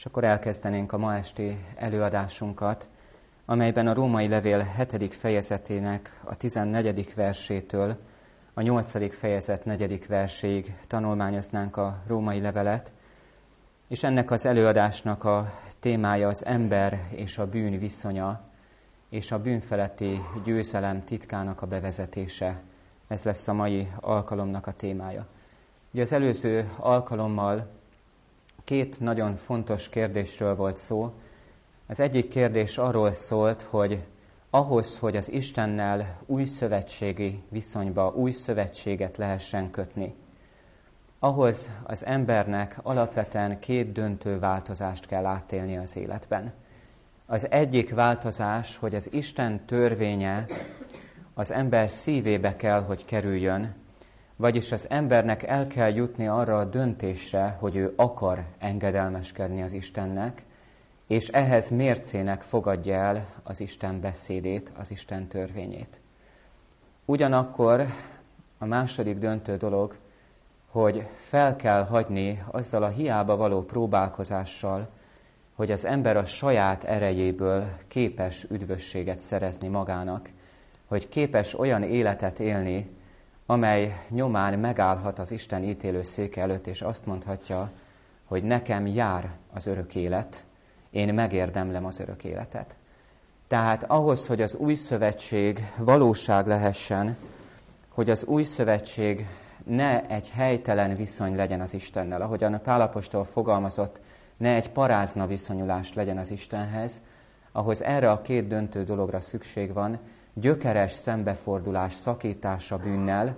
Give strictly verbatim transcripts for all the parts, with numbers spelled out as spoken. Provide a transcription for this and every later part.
És akkor elkezdenénk a ma esti előadásunkat, amelyben a Római Levél hetedik fejezetének a tizennegyedik versétől a nyolcadik fejezet negyedik verséig tanulmányoznánk a római levelet, és ennek az előadásnak a témája az ember és a bűn viszonya, és a bűnfeletti győzelem titkának a bevezetése. Ez lesz a mai alkalomnak a témája. Ugye az előző alkalommal két nagyon fontos kérdésről volt szó. Az egyik kérdés arról szólt, hogy ahhoz, hogy az Istennel új szövetségi viszonyba, új szövetséget lehessen kötni, ahhoz az embernek alapvetően két döntő változást kell átélni az életben. Az egyik változás, hogy az Isten törvénye az ember szívébe kell, hogy kerüljön, vagyis az embernek el kell jutni arra a döntésre, hogy ő akar engedelmeskedni az Istennek, és ehhez mércének fogadja el az Isten beszédét, az Isten törvényét. Ugyanakkor a második döntő dolog, hogy fel kell hagyni azzal a hiába való próbálkozással, hogy az ember a saját erejéből képes üdvösséget szerezni magának, hogy képes olyan életet élni, amely nyomán megállhat az Isten ítélőszéke előtt, és azt mondhatja, hogy nekem jár az örök élet, én megérdemlem az örök életet. Tehát ahhoz, hogy az új szövetség valóság lehessen, hogy az új szövetség ne egy helytelen viszony legyen az Istennel, ahogyan a Pál apostol fogalmazott, ne egy parázna viszonyulás legyen az Istenhez, ahhoz erre a két döntő dologra szükség van, gyökeres szembefordulás, szakítása bűnnel,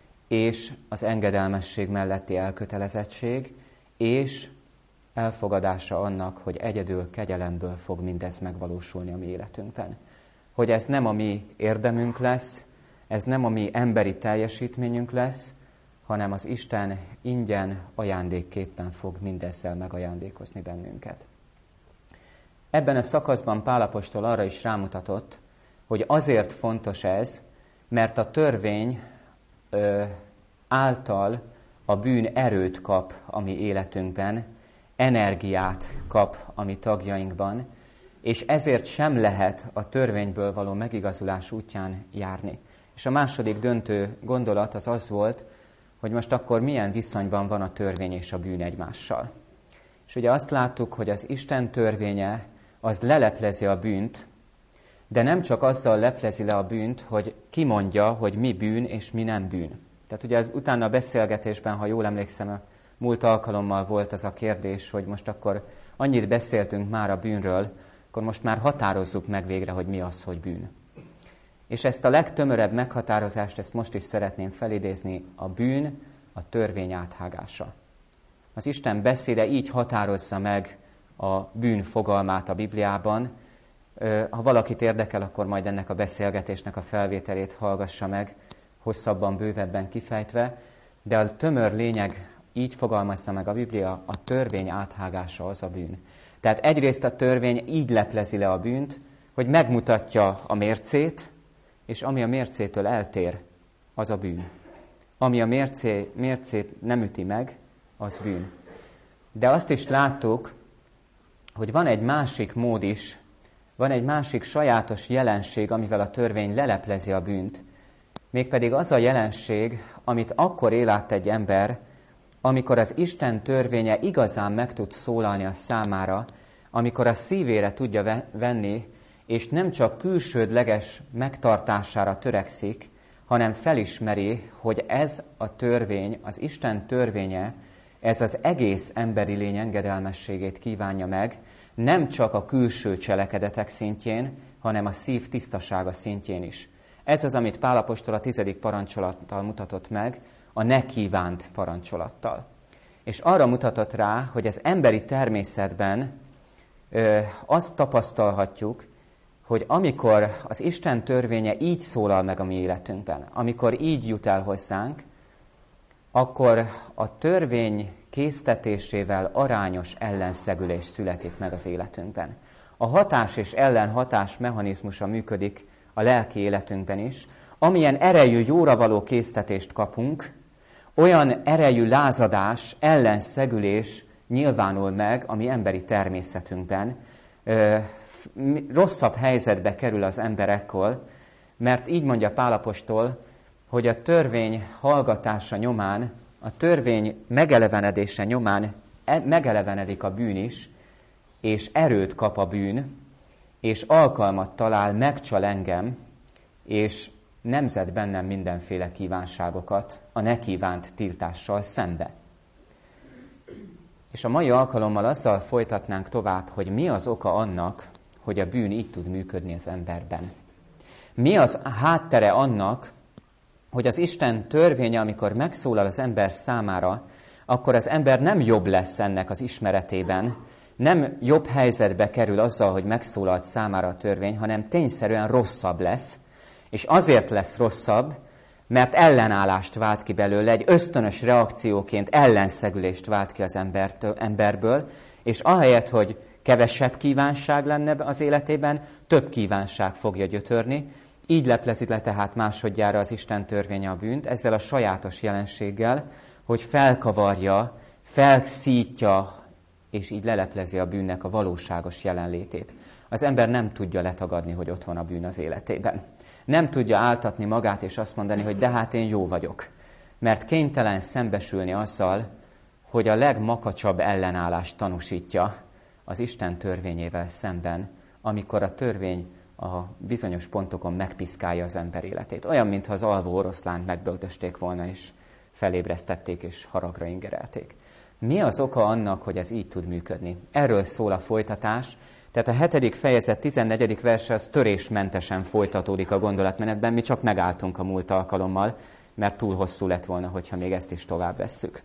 és az engedelmesség melletti elkötelezettség, és elfogadása annak, hogy egyedül kegyelemből fog mindez megvalósulni a mi életünkben. Hogy ez nem a mi érdemünk lesz, ez nem a mi emberi teljesítményünk lesz, hanem az Isten ingyen ajándékképpen fog mindezzel megajándékozni bennünket. Ebben a szakaszban Pál apostol arra is rámutatott, hogy azért fontos ez, mert a törvény ö, által a bűn erőt kap a mi életünkben, energiát kap a mi tagjainkban, és ezért sem lehet a törvényből való megigazulás útján járni. És a második döntő gondolat az az volt, hogy most akkor milyen viszonyban van a törvény és a bűn egymással. És ugye azt láttuk, hogy az Isten törvénye az leleplezi a bűnt, de nem csak azzal leplezi le a bűnt, hogy kimondja, hogy mi bűn és mi nem bűn. Tehát ugye az, utána a beszélgetésben, ha jól emlékszem, a múlt alkalommal volt az a kérdés, hogy most akkor annyit beszéltünk már a bűnről, akkor most már határozzuk meg végre, hogy mi az, hogy bűn. És ezt a legtömörebb meghatározást, ezt most is szeretném felidézni, a bűn a törvény áthágása. Az Isten beszéde így határozza meg a bűn fogalmát a Bibliában. Ha valakit érdekel, akkor majd ennek a beszélgetésnek a felvételét hallgassa meg, hosszabban, bővebben kifejtve, de a tömör lényeg így fogalmazza meg a Biblia, a törvény áthágása az a bűn. Tehát egyrészt a törvény így leplezi le a bűnt, hogy megmutatja a mércét, és ami a mércétől eltér, az a bűn. Ami a mércé, mércét nem üti meg, az bűn. De azt is láttuk, hogy van egy másik mód is, van egy másik sajátos jelenség, amivel a törvény leleplezi a bűnt, mégpedig az a jelenség, amit akkor él át egy ember, amikor az Isten törvénye igazán meg tud szólalni a számára, amikor a szívére tudja venni, és nem csak külsődleges megtartására törekszik, hanem felismeri, hogy ez a törvény, az Isten törvénye, ez az egész emberi lény engedelmességét kívánja meg, nem csak a külső cselekedetek szintjén, hanem a szív tisztasága szintjén is. Ez az, amit Pál apostol a tizedik parancsolattal mutatott meg, a ne kívánt parancsolattal. És arra mutatott rá, hogy az emberi természetben ö, azt tapasztalhatjuk, hogy amikor az Isten törvénye így szólal meg a mi életünkben, amikor így jut el hozzánk, akkor a törvény késztetésével arányos ellenszegülés születik meg az életünkben. A hatás és ellenhatás mechanizmusa működik a lelki életünkben is. Amilyen erejű jóra való késztetést kapunk, olyan erejű lázadás, ellenszegülés nyilvánul meg a mi emberi természetünkben. Rosszabb helyzetbe kerül az ember ekkor, mert így mondja Pál apostol, hogy a törvény hallgatása nyomán, a törvény megelevenedése nyomán megelevenedik a bűn is, és erőt kap a bűn, és alkalmat talál, megcsal engem, és nemzet bennem mindenféle kívánságokat a ne kívánt tiltással szembe. És a mai alkalommal azzal folytatnánk tovább, hogy mi az oka annak, hogy a bűn így tud működni az emberben. Mi az háttere annak, hogy az Isten törvénye, amikor megszólal az ember számára, akkor az ember nem jobb lesz ennek az ismeretében, nem jobb helyzetbe kerül azzal, hogy megszólalt számára a törvény, hanem tényszerűen rosszabb lesz, és azért lesz rosszabb, mert ellenállást vált ki belőle, egy ösztönös reakcióként ellenszegülést vált ki az embertől, emberből, és ahelyett, hogy kevesebb kívánság lenne az életében, több kívánság fogja gyötörni. Így leplezi le tehát másodjára az Isten törvénye a bűnt, ezzel a sajátos jelenséggel, hogy felkavarja, felszítja, és így leleplezi a bűnnek a valóságos jelenlétét. Az ember nem tudja letagadni, hogy ott van a bűn az életében. Nem tudja áltatni magát és azt mondani, hogy de hát én jó vagyok. Mert kénytelen szembesülni azzal, hogy a legmakacsabb ellenállást tanúsítja az Isten törvényével szemben, amikor a törvény a bizonyos pontokon megpiszkálja az ember életét. Olyan, mintha az alvó oroszlánt megböldösték volna, és felébresztették, és haragra ingerelték. Mi az oka annak, hogy ez így tud működni? Erről szól a folytatás. Tehát a hetedik fejezet tizennegyedik verse az törésmentesen folytatódik a gondolatmenetben, mi csak megálltunk a múlt alkalommal, mert túl hosszú lett volna, hogyha még ezt is tovább vesszük.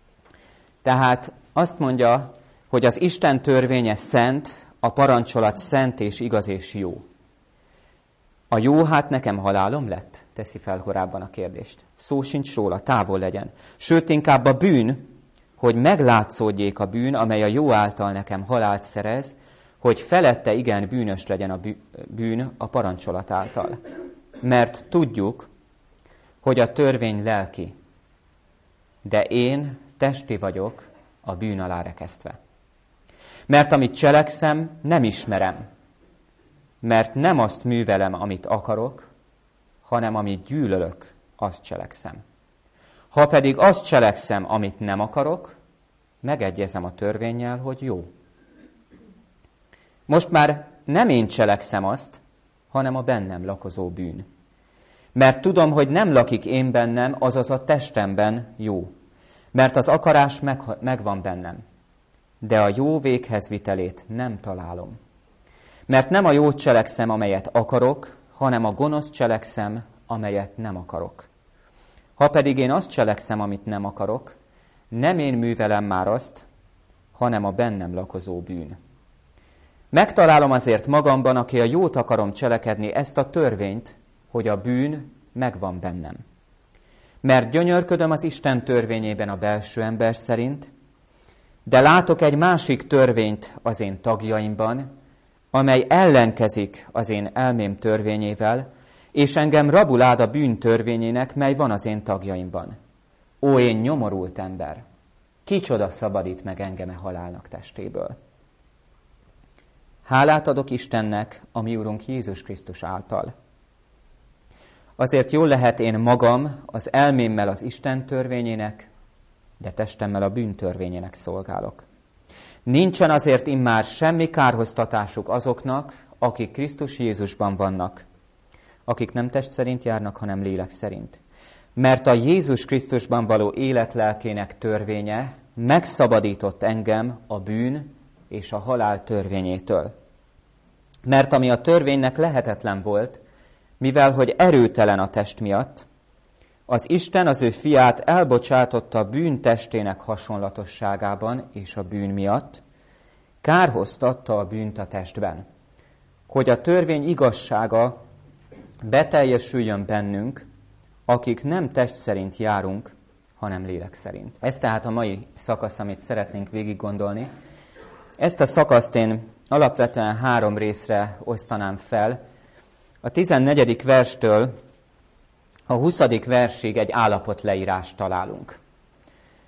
Tehát azt mondja, hogy az Isten törvénye szent, a parancsolat szent és igaz és jó. A jó hát nekem halálom lett? Teszi fel korábban a kérdést. Szó sincs róla, távol legyen. Sőt, inkább a bűn, hogy meglátszódjék a bűn, amely a jó által nekem halált szerez, hogy felette igen bűnös legyen a bűn a parancsolat által. Mert tudjuk, hogy a törvény lelki, de én testi vagyok a bűn alá rekesztve. Mert amit cselekszem, nem ismerem, mert nem azt művelem, amit akarok, hanem amit gyűlölök, azt cselekszem. Ha pedig azt cselekszem, amit nem akarok, megegyezem a törvénnyel, hogy jó. Most már nem én cselekszem azt, hanem a bennem lakozó bűn. Mert tudom, hogy nem lakik én bennem, azaz a testemben jó. Mert az akarás meg, megvan bennem, de a jó véghez vitelét nem találom. Mert nem a jót cselekszem, amelyet akarok, hanem a gonosz cselekszem, amelyet nem akarok. Ha pedig én azt cselekszem, amit nem akarok, nem én művelem már azt, hanem a bennem lakozó bűn. Megtalálom azért magamban, aki a jót akarom cselekedni, ezt a törvényt, hogy a bűn megvan bennem. Mert gyönyörködöm az Isten törvényében a belső ember szerint, de látok egy másik törvényt az én tagjaimban, amely ellenkezik az én elmém törvényével, és engem rabul áld a bűn törvényének, mely van az én tagjaimban. Ó, én nyomorult ember! Kicsoda szabadít meg engem e halálnak testéből? Hálát adok Istennek, a mi Urunk Jézus Krisztus által. Azért jól lehet én magam az elmémmel az Isten törvényének, de testemmel a bűn törvényének szolgálok. Nincsen azért immár semmi kárhoztatásuk azoknak, akik Krisztus Jézusban vannak, akik nem test szerint járnak, hanem lélek szerint. Mert a Jézus Krisztusban való élet lelkének törvénye megszabadított engem a bűn és a halál törvényétől. Mert ami a törvénynek lehetetlen volt, mivel hogy erőtelen a test miatt, az Isten az ő fiát elbocsátotta a bűn testének hasonlatosságában és a bűn miatt, kárhoztatta a bűnt a testben, hogy a törvény igazsága beteljesüljön bennünk, akik nem test szerint járunk, hanem lélek szerint. Ez tehát a mai szakasz, amit szeretnénk végig gondolni. Ezt a szakaszt én alapvetően három részre osztanám fel. A tizennegyedik verstől a huszadik versig egy állapotleírást találunk.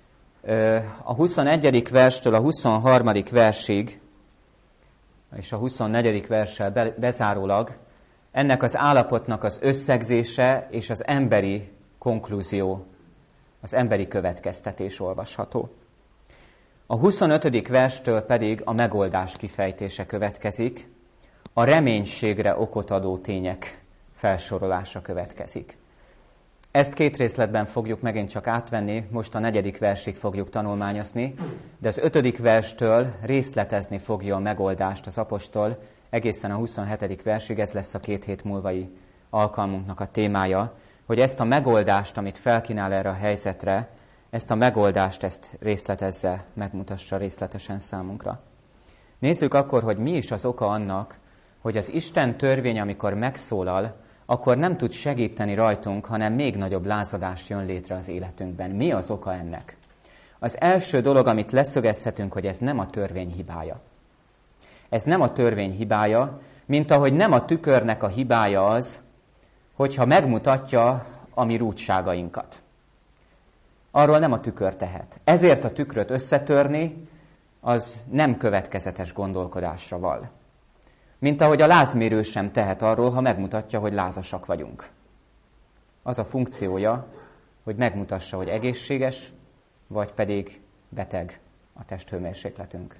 A huszonegyedik verstől a huszonharmadik versig, és a huszonnegyedik verssel bezárólag ennek az állapotnak az összegzése és az emberi konklúzió, az emberi következtetés olvasható. A huszonötödik verstől pedig a megoldás kifejtése következik, a reménységre okot adó tények felsorolása következik. Ezt két részletben fogjuk megint csak átvenni, most a negyedik versig fogjuk tanulmányozni, de az ötödik verstől részletezni fogja a megoldást az apostol, egészen a huszonhetedik versig, ez lesz a két hét múlvai alkalmunknak a témája, hogy ezt a megoldást, amit felkínál erre a helyzetre, ezt a megoldást, ezt részletezze, megmutassa részletesen számunkra. Nézzük akkor, hogy mi is az oka annak, hogy az Isten törvény, amikor megszólal, akkor nem tud segíteni rajtunk, hanem még nagyobb lázadás jön létre az életünkben. Mi az oka ennek? Az első dolog, amit leszögezhetünk, hogy ez nem a törvény hibája. Ez nem a törvény hibája, mint ahogy nem a tükörnek a hibája az, hogyha megmutatja a mi rúdságainkat. Arról nem a tükör tehet. Ezért a tükröt összetörni, az nem következetes gondolkodásra val. Mint ahogy a lázmérő sem tehet arról, ha megmutatja, hogy lázasak vagyunk. Az a funkciója, hogy megmutassa, hogy egészséges, vagy pedig beteg a testhőmérsékletünk.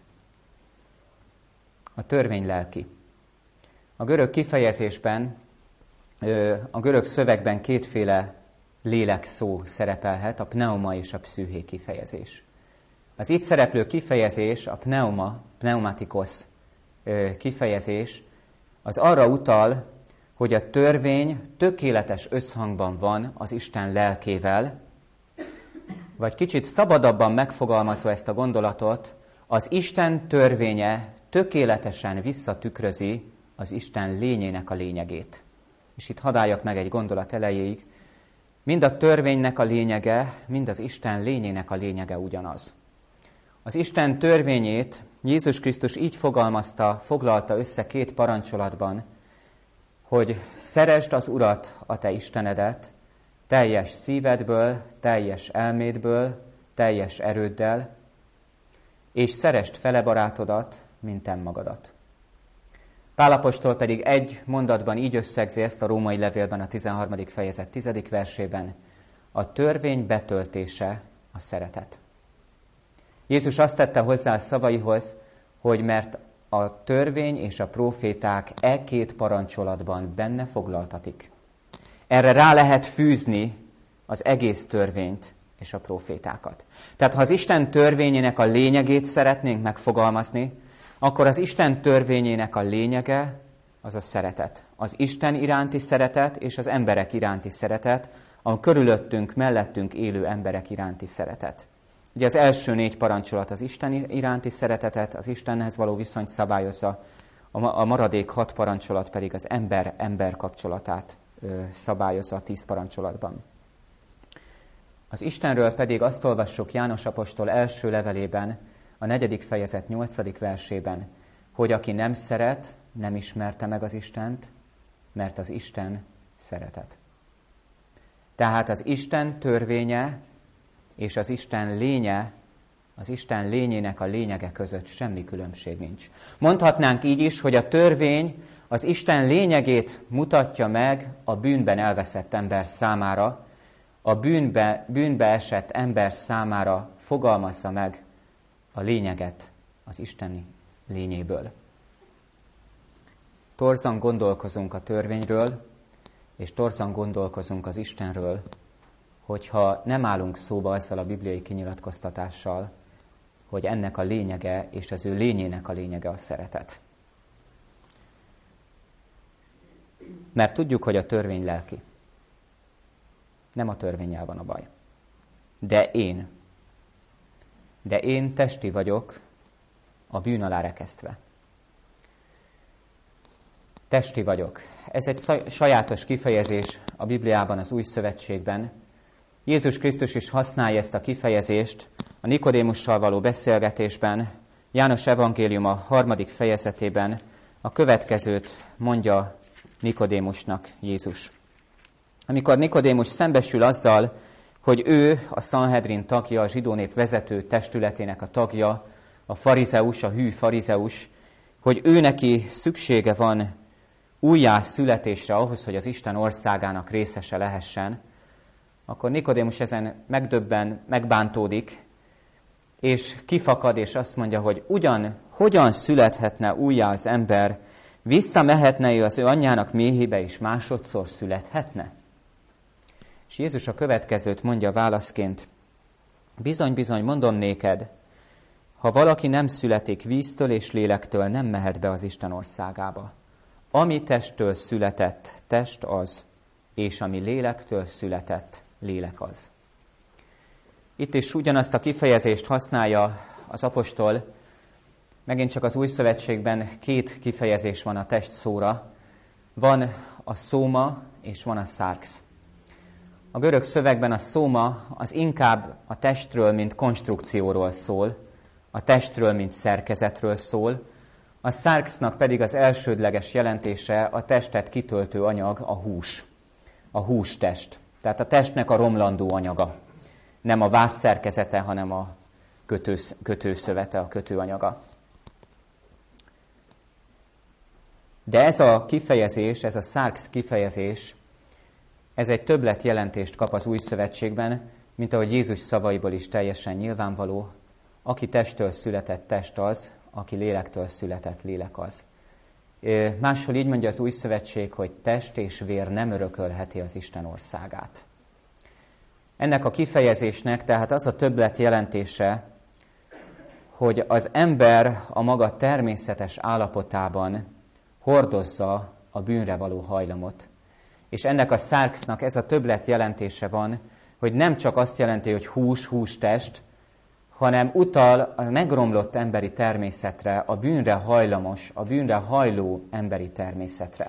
A törvény lelki. A görög kifejezésben, a görög szövegben kétféle lélek szó szerepelhet, a pneuma és a pszüché kifejezés. Az itt szereplő kifejezés, a pneuma, pneumatikos kifejezés, az arra utal, hogy a törvény tökéletes összhangban van az Isten lelkével, vagy kicsit szabadabban megfogalmazva ezt a gondolatot, az Isten törvénye tökéletesen visszatükrözi az Isten lényének a lényegét. És itt hadd álljak meg egy gondolat elejéig, mind a törvénynek a lényege, mind az Isten lényének a lényege ugyanaz. Az Isten törvényét Jézus Krisztus így fogalmazta, foglalta össze két parancsolatban, hogy szeresd az Urat, a te Istenedet, teljes szívedből, teljes elmédből, teljes erőddel, és szeresd fele barátodat, mint önmagadat. Pál apostol pedig egy mondatban így összegzi ezt a római levélben, a tizenharmadik fejezet tizedik versében, a törvény betöltése a szeretet. Jézus azt tette hozzá a szavaihoz, hogy mert a törvény és a próféták e két parancsolatban benne foglaltatik. Erre rá lehet fűzni az egész törvényt és a prófétákat. Tehát ha az Isten törvényének a lényegét szeretnénk megfogalmazni, akkor az Isten törvényének a lényege az a szeretet. Az Isten iránti szeretet és az emberek iránti szeretet, a körülöttünk, mellettünk élő emberek iránti szeretet. Ugye az első négy parancsolat az Isten iránti szeretetet, az Istenhez való viszonyt szabályozza, a maradék hat parancsolat pedig az ember-ember kapcsolatát szabályozza a tíz parancsolatban. Az Istenről pedig azt olvassuk János apostol első levelében, a negyedik fejezet nyolcadik versében, hogy aki nem szeret, nem ismerte meg az Istent, mert az Isten szeretet. Tehát az Isten törvénye és az Isten lénye, az Isten lényének a lényege között semmi különbség nincs. Mondhatnánk így is, hogy a törvény az Isten lényegét mutatja meg a bűnben elveszett ember számára, a bűnbe, bűnbe esett ember számára fogalmazza meg a lényeget az isteni lényéből. Torzan gondolkozunk a törvényről, és torzan gondolkozunk az Istenről, hogyha nem állunk szóba azzal a bibliai kinyilatkoztatással, hogy ennek a lényege és az ő lényének a lényege a szeretet. Mert tudjuk, hogy a törvény lelki. Nem a törvénnyel van a baj. De én, de én testi vagyok, a bűn alá rekesztve. Testi vagyok. Ez egy sajátos kifejezés a Bibliában, az Új Szövetségben. Jézus Krisztus is használja ezt a kifejezést a Nikodémussal való beszélgetésben. János evangélium a harmadik fejezetében a következőt mondja Nikodémusnak Jézus. Amikor Nikodémus szembesül azzal, hogy ő a Szanhedrin tagja, a zsidó nép vezető testületének a tagja, a farizeus, a hű farizeus, hogy ő neki szüksége van újjászületésre ahhoz, hogy az Isten országának részese lehessen, akkor Nikodémus ezen megdöbben, megbántódik, és kifakad, és azt mondja, hogy ugyan, hogyan születhetne újjá az ember, visszamehetne ő az ő anyjának méhébe, és másodszor születhetne? És Jézus a következőt mondja válaszként, bizony, bizony, mondom néked, ha valaki nem születik víztől és lélektől, nem mehet be az Isten országába. Ami testtől született, test az, és ami lélektől született, lélek az. Itt is ugyanazt a kifejezést használja az apostol, megint csak az Új Szövetségben két kifejezés van a test szóra, van a szóma és van a szárx. A görög szövegben a szóma az inkább a testről, mint konstrukcióról szól, a testről, mint szerkezetről szól, a szárxnak pedig az elsődleges jelentése a testet kitöltő anyag, a hús, a hústest. Tehát a testnek a romlandó anyaga. Nem a vászszerkezete, hanem a kötősz, kötőszövete, a kötőanyaga. De ez a kifejezés, ez a szárx kifejezés, ez egy többlet jelentést kap az Új Szövetségben, mint ahogy Jézus szavaiból is teljesen nyilvánvaló, aki testtől született, test az, aki lélektől született, lélek az. Máshol így mondja az Új Szövetség, hogy test és vér nem örökölheti az Isten országát. Ennek a kifejezésnek tehát az a többlet jelentése, hogy az ember a maga természetes állapotában hordozza a bűnre való hajlamot. És ennek a szárxnak ez a többlet jelentése van, hogy nem csak azt jelenti, hogy hús, hústest, hanem utal a megromlott emberi természetre, a bűnre hajlamos, a bűnre hajló emberi természetre.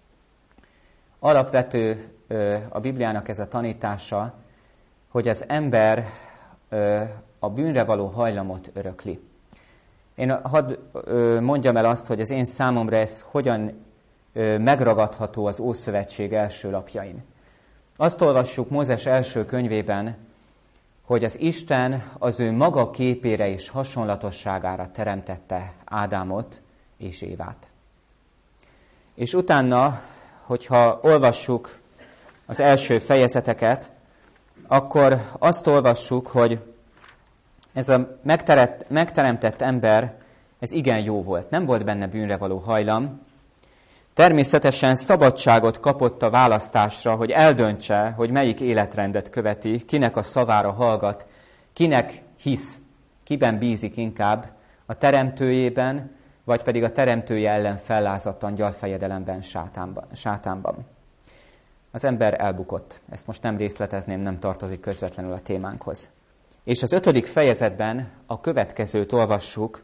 Alapvető a Bibliának ez a tanítása, hogy az ember a bűnre való hajlamot örökli. Én hadd mondjam el azt, hogy az én számomra ez hogyan megragadható az Ószövetség első lapjain. Azt olvassuk Mózes első könyvében, hogy az Isten az ő maga képére és hasonlatosságára teremtette Ádámot és Évát. És utána, hogyha olvassuk az első fejezeteket, akkor azt olvassuk, hogy ez a megteremtett ember, ez igen jó volt. Nem volt benne bűnre való hajlam. Természetesen szabadságot kapott a választásra, hogy eldöntse, hogy melyik életrendet követi, kinek a szavára hallgat, kinek hisz, kiben bízik inkább, a teremtőjében, vagy pedig a teremtője ellen fellázadt angyalfejedelemben, sátánban, sátánban. Az ember elbukott. Ezt most nem részletezném, nem tartozik közvetlenül a témánkhoz. És az ötödik fejezetben a következőt olvassuk,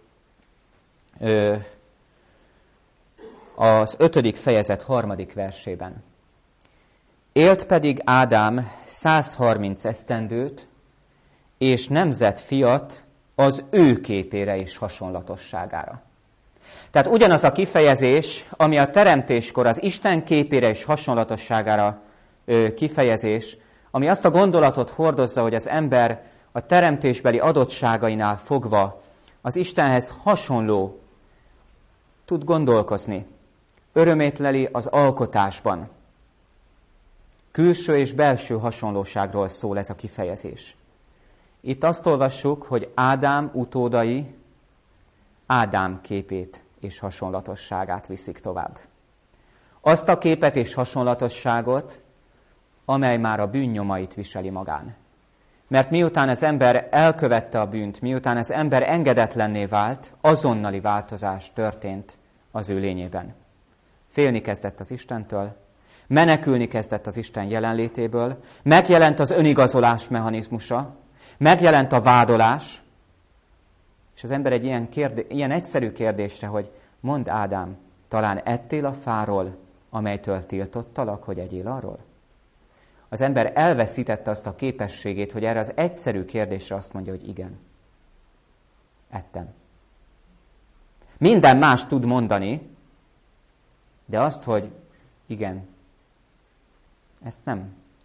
az ötödik fejezet harmadik versében. Élt pedig Ádám százharminc esztendőt, és nemzett fiat az ő képére és hasonlatosságára. Tehát ugyanaz a kifejezés, ami a teremtéskor az Isten képére és hasonlatosságára kifejezés, ami azt a gondolatot hordozza, hogy az ember a teremtésbeli adottságainál fogva az Istenhez hasonló tud gondolkozni. Örömét leli az alkotásban. Külső és belső hasonlóságról szól ez a kifejezés. Itt azt olvassuk, hogy Ádám utódai Ádám képét és hasonlatosságát viszik tovább. Azt a képet és hasonlatosságot, amely már a bűnnyomait viseli magán. Mert miután az ember elkövette a bűnt, miután az ember engedetlenné vált, azonnali változás történt az ő lényében. Félni kezdett az Istentől, menekülni kezdett az Isten jelenlétéből, megjelent az önigazolás mechanizmusa, megjelent a vádolás, és az ember egy ilyen, kérdé- ilyen egyszerű kérdésre, hogy mondd Ádám, talán ettél a fáról, amelytől tiltottalak, hogy egyél arról? Az ember elveszítette azt a képességét, hogy erre az egyszerű kérdésre azt mondja, hogy igen. Ettem. Minden más tud mondani, de azt, hogy igen, ezt nem.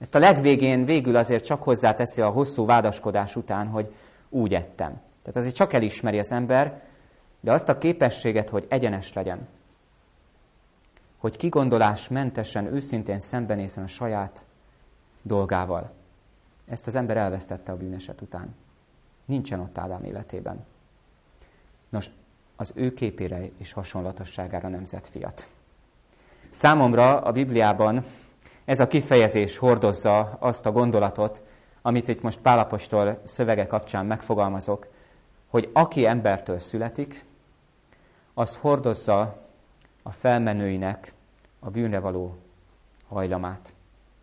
Ezt a legvégén végül azért csak hozzáteszi a hosszú vádaskodás után, hogy úgy ettem. Tehát azért csak elismeri az ember, de azt a képességet, hogy egyenes legyen. Hogy kigondolásmentesen, őszintén szembenézzen a saját dolgával. Ezt az ember elvesztette a bűneset után. Nincsen ott Ádám életében. Nos, az ő képére és hasonlatosságára nemzett fiat. Számomra a Bibliában ez a kifejezés hordozza azt a gondolatot, amit itt most Pál apostol szövege kapcsán megfogalmazok, hogy aki embertől születik, az hordozza a felmenőinek a bűnre való hajlamát.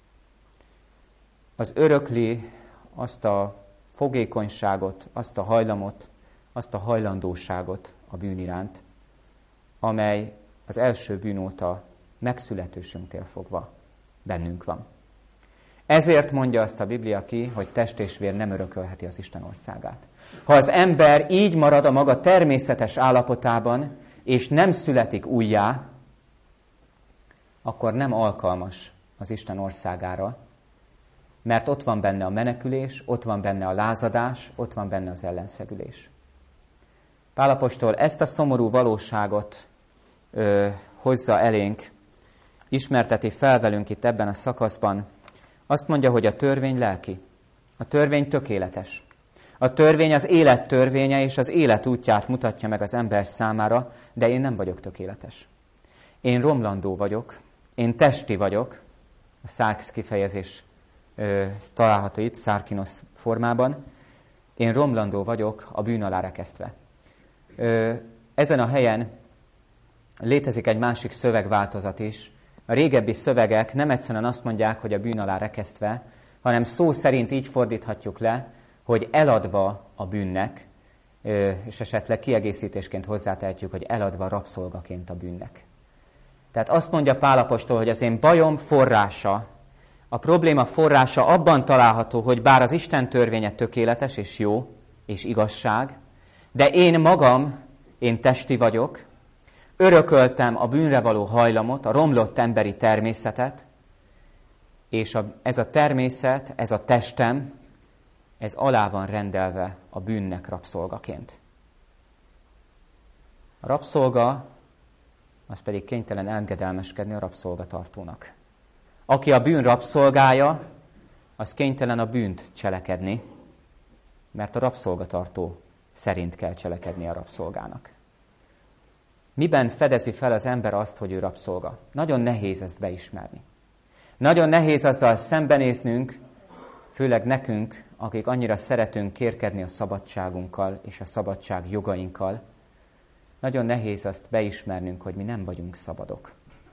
Az örökli azt a fogékonyságot, azt a hajlamot, azt a hajlandóságot a bűn iránt, amely az első bűn óta megszületésünktől fogva bennünk van. Ezért mondja azt a Biblia ki, hogy test és vér nem örökölheti az Isten országát. Ha az ember így marad a maga természetes állapotában, és nem születik újjá, akkor nem alkalmas az Isten országára, mert ott van benne a menekülés, ott van benne a lázadás, ott van benne az ellenszegülés. Pál apostol ezt a szomorú valóságot ö, hozza elénk, ismerteti fel velünk itt ebben a szakaszban. Azt mondja, hogy a törvény lelki. A törvény tökéletes. A törvény az élet törvénye, és az élet útját mutatja meg az ember számára, de én nem vagyok tökéletes. Én romlandó vagyok, én testi vagyok, a szárx kifejezés ö, található itt, szárkinosz formában. Én romlandó vagyok, a bűn alá rekesztve. Ö, ezen a helyen létezik egy másik szövegváltozat is. A régebbi szövegek nem egyszerűen azt mondják, hogy a bűn alá rekesztve, hanem szó szerint így fordíthatjuk le, hogy eladva a bűnnek, és esetleg kiegészítésként hozzátehetjük, hogy eladva rabszolgaként a bűnnek. Tehát azt mondja Pál apostol, hogy az én bajom forrása, a probléma forrása abban található, hogy bár az Isten törvénye tökéletes és jó és igazság, de én magam, én testi vagyok, örököltem a bűnre való hajlamot, a romlott emberi természetet, és a, ez a természet, ez a testem, ez alá van rendelve a bűnnek rabszolgaként. A rabszolga, az pedig kénytelen engedelmeskedni a rabszolgatartónak. Aki a bűn rabszolgája, az kénytelen a bűnt cselekedni, mert a rabszolgatartó szerint kell cselekedni a rabszolgának. Miben fedezi fel az ember azt, hogy ő rabszolga? Nagyon nehéz ezt beismerni. Nagyon nehéz azzal szembenéznünk, főleg nekünk, akik annyira szeretünk kérkedni a szabadságunkkal és a szabadság jogainkkal. Nagyon nehéz azt beismernünk, hogy mi nem vagyunk szabadok.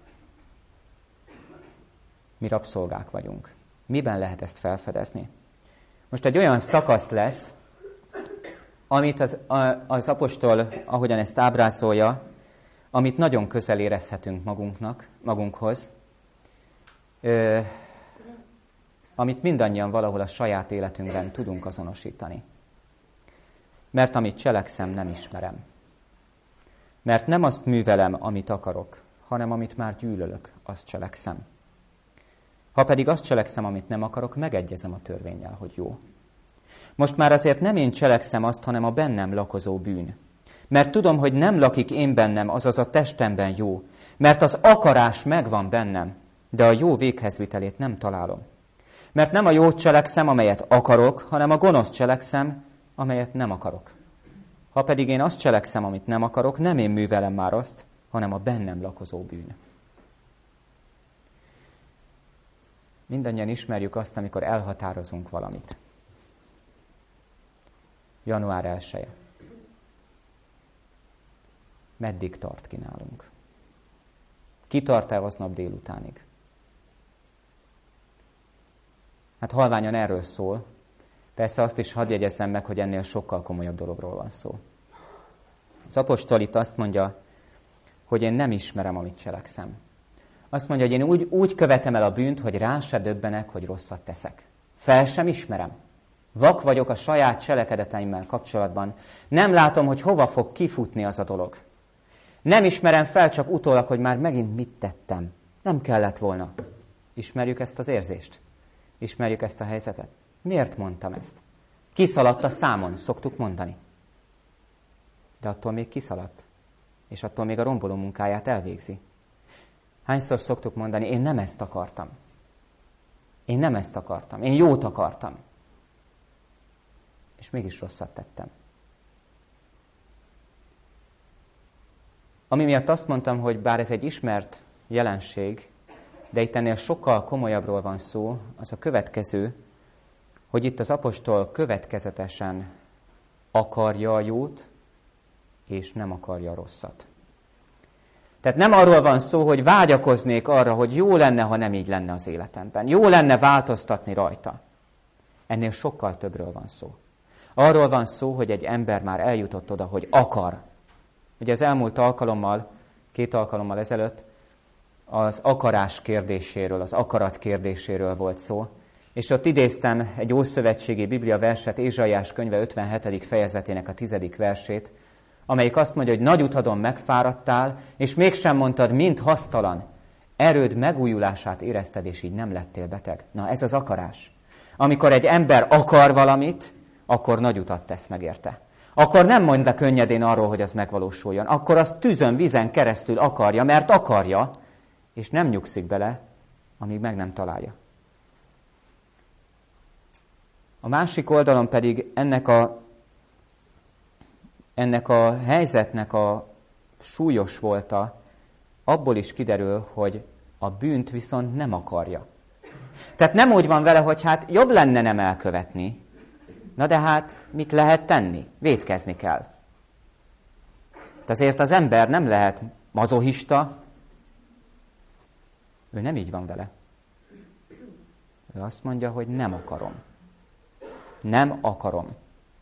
Mi rabszolgák vagyunk. Miben lehet ezt felfedezni? Most egy olyan szakasz lesz, amit az, az apostol, ahogyan ezt ábrázolja, amit nagyon közel érezhetünk magunknak, magunkhoz, ö, amit mindannyian valahol a saját életünkben tudunk azonosítani. Mert amit cselekszem, nem ismerem. Mert nem azt művelem, amit akarok, hanem amit már gyűlölök, azt cselekszem. Ha pedig azt cselekszem, amit nem akarok, megegyezem a törvénnyel, hogy jó. Most már azért nem én cselekszem azt, hanem a bennem lakozó bűn. Mert tudom, hogy nem lakik én bennem, azaz a testemben jó. Mert az akarás megvan bennem, de a jó véghezvitelét nem találom. Mert nem a jót cselekszem, amelyet akarok, hanem a gonoszt cselekszem, amelyet nem akarok. Ha pedig én azt cselekszem, amit nem akarok, nem én művelem már azt, hanem a bennem lakozó bűn. Mindannyian ismerjük azt, amikor elhatározunk valamit. január elseje. Meddig tart ki nálunk? Kitart-e aznap délutánig? Hát halványan erről szól. Persze azt is hadd jegyezzem meg, hogy ennél sokkal komolyabb dologról van szó. Az apostol itt azt mondja, hogy én nem ismerem, amit cselekszem. Azt mondja, hogy én úgy, úgy követem el a bűnt, hogy rá se döbbenek, hogy rosszat teszek. Fel sem ismerem. Vak vagyok a saját cselekedeteimmel kapcsolatban. Nem látom, hogy hova fog kifutni az a dolog. Nem ismerem fel csak utólag, hogy már megint mit tettem. Nem kellett volna. Ismerjük ezt az érzést? Ismerjük ezt a helyzetet? Miért mondtam ezt? Kiszaladt a számon, szoktuk mondani. De attól még kiszaladt. És attól még a romboló munkáját elvégzi. Hányszor szoktuk mondani, én nem ezt akartam. Én nem ezt akartam. Én jót akartam. És mégis rosszat tettem. Ami miatt azt mondtam, hogy bár ez egy ismert jelenség, de itt ennél sokkal komolyabbról van szó, az a következő, hogy itt az apostol következetesen akarja a jót, és nem akarja a rosszat. Tehát nem arról van szó, hogy vágyakoznék arra, hogy jó lenne, ha nem így lenne az életemben. Jó lenne változtatni rajta. Ennél sokkal többről van szó. Arról van szó, hogy egy ember már eljutott oda, hogy akar. Ugye az elmúlt alkalommal, két alkalommal ezelőtt az akarás kérdéséről, az akarat kérdéséről volt szó, és ott idéztem egy ószövetségi Biblia verset, Ézsaiás könyve ötvenhetedik fejezetének a tizedik versét, amelyik azt mondja, hogy nagy utadon megfáradtál, és mégsem mondtad, mint hasztalan. Erőd megújulását érezted, és így nem lettél beteg. Na, ez az akarás. Amikor egy ember akar valamit, akkor nagy utat tesz meg érte. Akkor nem mond le könnyedén arról, hogy az megvalósuljon. Akkor azt tűzön, vízen keresztül akarja, mert akarja, és nem nyugszik bele, amíg meg nem találja. A másik oldalon pedig ennek a, ennek a helyzetnek a súlyos volta, abból is kiderül, hogy a bűnt viszont nem akarja. Tehát nem úgy van vele, hogy hát jobb lenne nem elkövetni, na de hát mit lehet tenni? Vétkezni kell. De azért az ember nem lehet mazohista, ő nem így van vele. Ő azt mondja, hogy nem akarom. Nem akarom.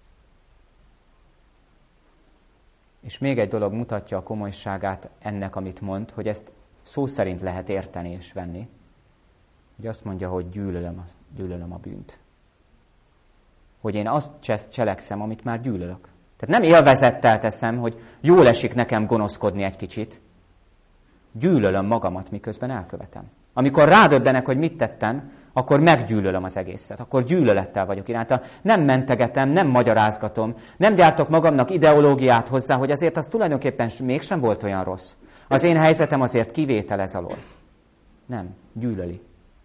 És még egy dolog mutatja a komolyságát ennek, amit mond, hogy ezt szó szerint lehet érteni és venni. Hogy azt mondja, hogy gyűlölöm, gyűlölöm a bűnt. Hogy én azt cselekszem, amit már gyűlölök. Tehát nem élvezettel teszem, hogy jól esik nekem gonoszkodni egy kicsit. Gyűlölöm magamat, miközben elkövetem. Amikor rádöbbenek, hogy mit tettem, akkor meggyűlölöm az egészet. Akkor gyűlölettel vagyok iránta. Nem mentegetem, nem magyarázgatom, nem gyártok magamnak ideológiát hozzá, hogy azért az tulajdonképpen mégsem volt olyan rossz. Az én helyzetem azért kivétel ez alól. Nem, gyűlöli.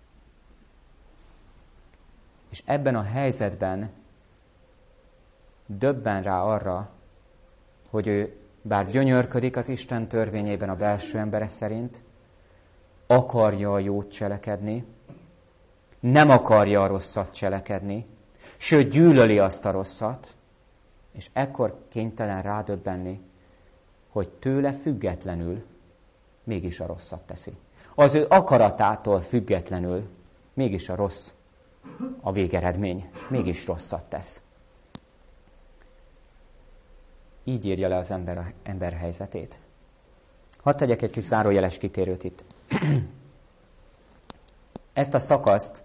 És ebben a helyzetben döbben rá arra, hogy ő bár gyönyörködik az Isten törvényében a belső embere szerint, akarja a jót cselekedni, nem akarja a rosszat cselekedni, sőt gyűlöli azt a rosszat, és ekkor kénytelen rádöbbenni, hogy tőle függetlenül mégis a rosszat teszi. Az ő akaratától függetlenül mégis a rossz a végeredmény, mégis rosszat tesz. Így írja le az ember a ember helyzetét. Hadd tegyek egy kis zárójeles kitérőt itt. Ezt a szakaszt,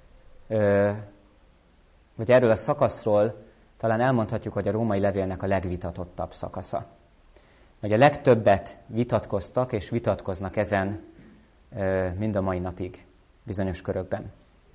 vagy erről a szakaszról talán elmondhatjuk, hogy a római levélnek a legvitatottabb szakasza. Hogy a legtöbbet vitatkoztak és vitatkoznak ezen mind a mai napig bizonyos körökben.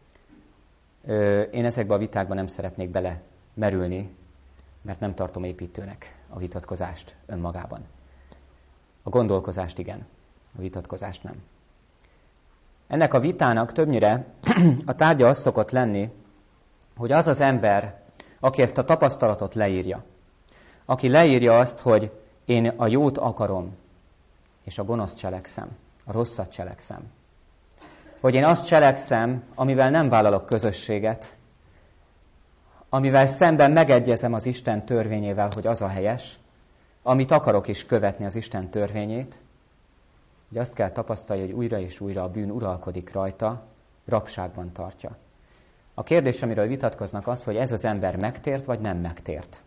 Én ezekben a vitákban nem szeretnék bele merülni, mert nem tartom építőnek a vitatkozást önmagában. A gondolkozást igen, a vitatkozást nem. Ennek a vitának többnyire a tárgya az szokott lenni, hogy az az ember, aki ezt a tapasztalatot leírja, aki leírja azt, hogy én a jót akarom, és a gonoszt cselekszem, a rosszat cselekszem. Hogy én azt cselekszem, amivel nem vállalok közösséget, amivel szemben megegyezem az Isten törvényével, hogy az a helyes, amit akarok is követni az Isten törvényét, hogy azt kell tapasztalni, hogy újra és újra a bűn uralkodik rajta, rabságban tartja. A kérdés, amiről vitatkoznak, az, hogy ez az ember megtért, vagy nem megtért.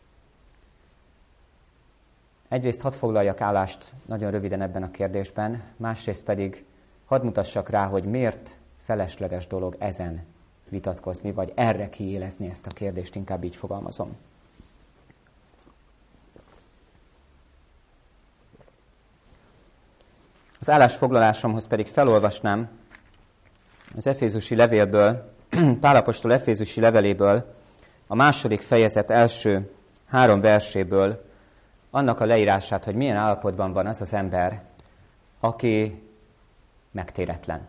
Egyrészt hadd foglaljak állást nagyon röviden ebben a kérdésben, másrészt pedig hadd mutassak rá, hogy miért felesleges dolog ezen vitatkozni, vagy erre kiélezni ezt a kérdést, inkább így fogalmazom. Az állásfoglalásomhoz pedig felolvasnám az Efézusi levélből Pál apostol efézusi leveléből, a második fejezet első három verséből annak a leírását, hogy milyen állapotban van az az ember, aki megtéretlen.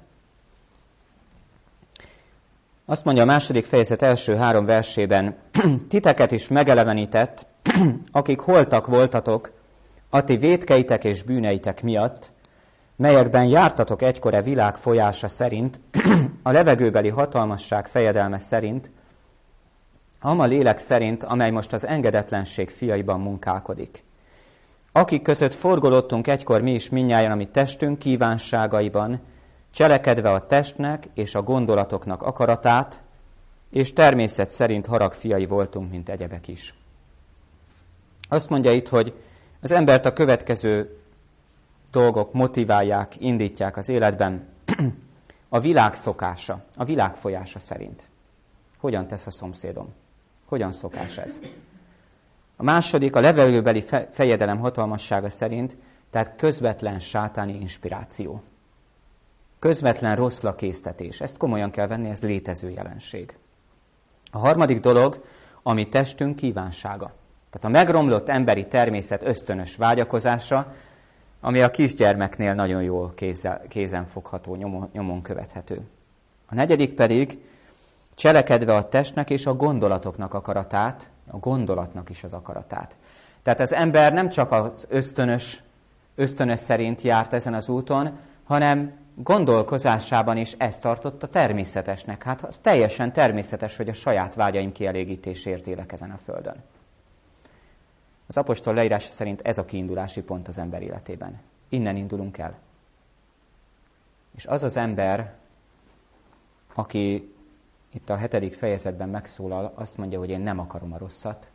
Azt mondja a második fejezet első három versében, titeket is megelevenített, akik holtak voltatok, a ti vétkeitek és bűneitek miatt, melyekben jártatok egykor e világ folyása szerint, a levegőbeli hatalmasság fejedelme szerint, ama lélek szerint, amely most az engedetlenség fiaiban munkálkodik. Akik között forgolódtunk egykor mi is mindnyájan, ami testünk kívánságaiban, cselekedve a testnek és a gondolatoknak akaratát, és természet szerint harag fiai voltunk, mint egyebek is. Azt mondja itt, hogy az embert a következő dolgok motiválják, indítják az életben. A világ szokása, a világ folyása szerint. Hogyan tesz a szomszédom? Hogyan szokás ez? A második a levegőbeli fejedelem hatalmassága szerint, tehát közvetlen sátáni inspiráció. Közvetlen rossz lakésztetés. Ezt komolyan kell venni, ez létező jelenség. A harmadik dolog, ami testünk kívánsága. Tehát a megromlott emberi természet ösztönös vágyakozása, ami a kisgyermeknél nagyon jól kézzel, kézen fogható, nyomon, nyomon követhető. A negyedik pedig cselekedve a testnek és a gondolatoknak akaratát, a gondolatnak is az akaratát. Tehát az ember nem csak az ösztönös, ösztönös szerint járt ezen az úton, hanem gondolkozásában is ezt tartotta természetesnek. Hát az teljesen természetes, hogy a saját vágyaim kielégítésért élek ezen a földön. Az apostol leírása szerint ez a kiindulási pont az ember életében. Innen indulunk el. És az az ember, aki itt a hetedik fejezetben megszólal, azt mondja, hogy én nem akarom a rosszat.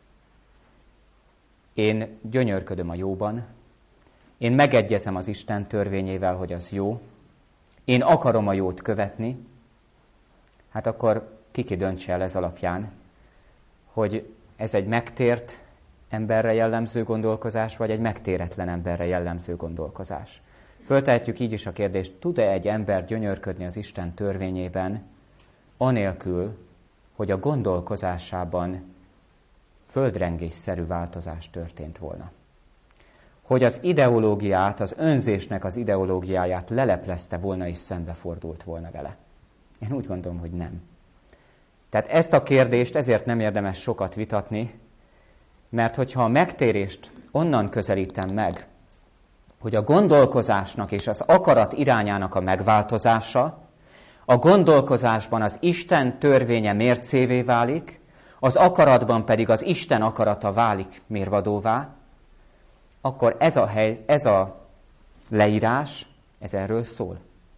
Én gyönyörködöm a jóban. Én megegyezem az Isten törvényével, hogy az jó. Én akarom a jót követni. Hát akkor kiki döntse el ez alapján, hogy ez egy megtért emberre jellemző gondolkozás, vagy egy megtéretlen emberre jellemző gondolkozás. Föltehetjük így is a kérdést, tud-e egy ember gyönyörködni az Isten törvényében, anélkül, hogy a gondolkozásában földrengésszerű változás történt volna? Hogy az ideológiát, az önzésnek az ideológiáját leleplezte volna és szembefordult volna vele? Én úgy gondolom, hogy nem. Tehát ezt a kérdést ezért nem érdemes sokat vitatni, mert hogyha a megtérést onnan közelítem meg, hogy a gondolkozásnak és az akarat irányának a megváltozása, a gondolkozásban az Isten törvénye mércévé válik, az akaratban pedig az Isten akarata válik mérvadóvá, akkor ez a, hely, ez a leírás, ez erről szól.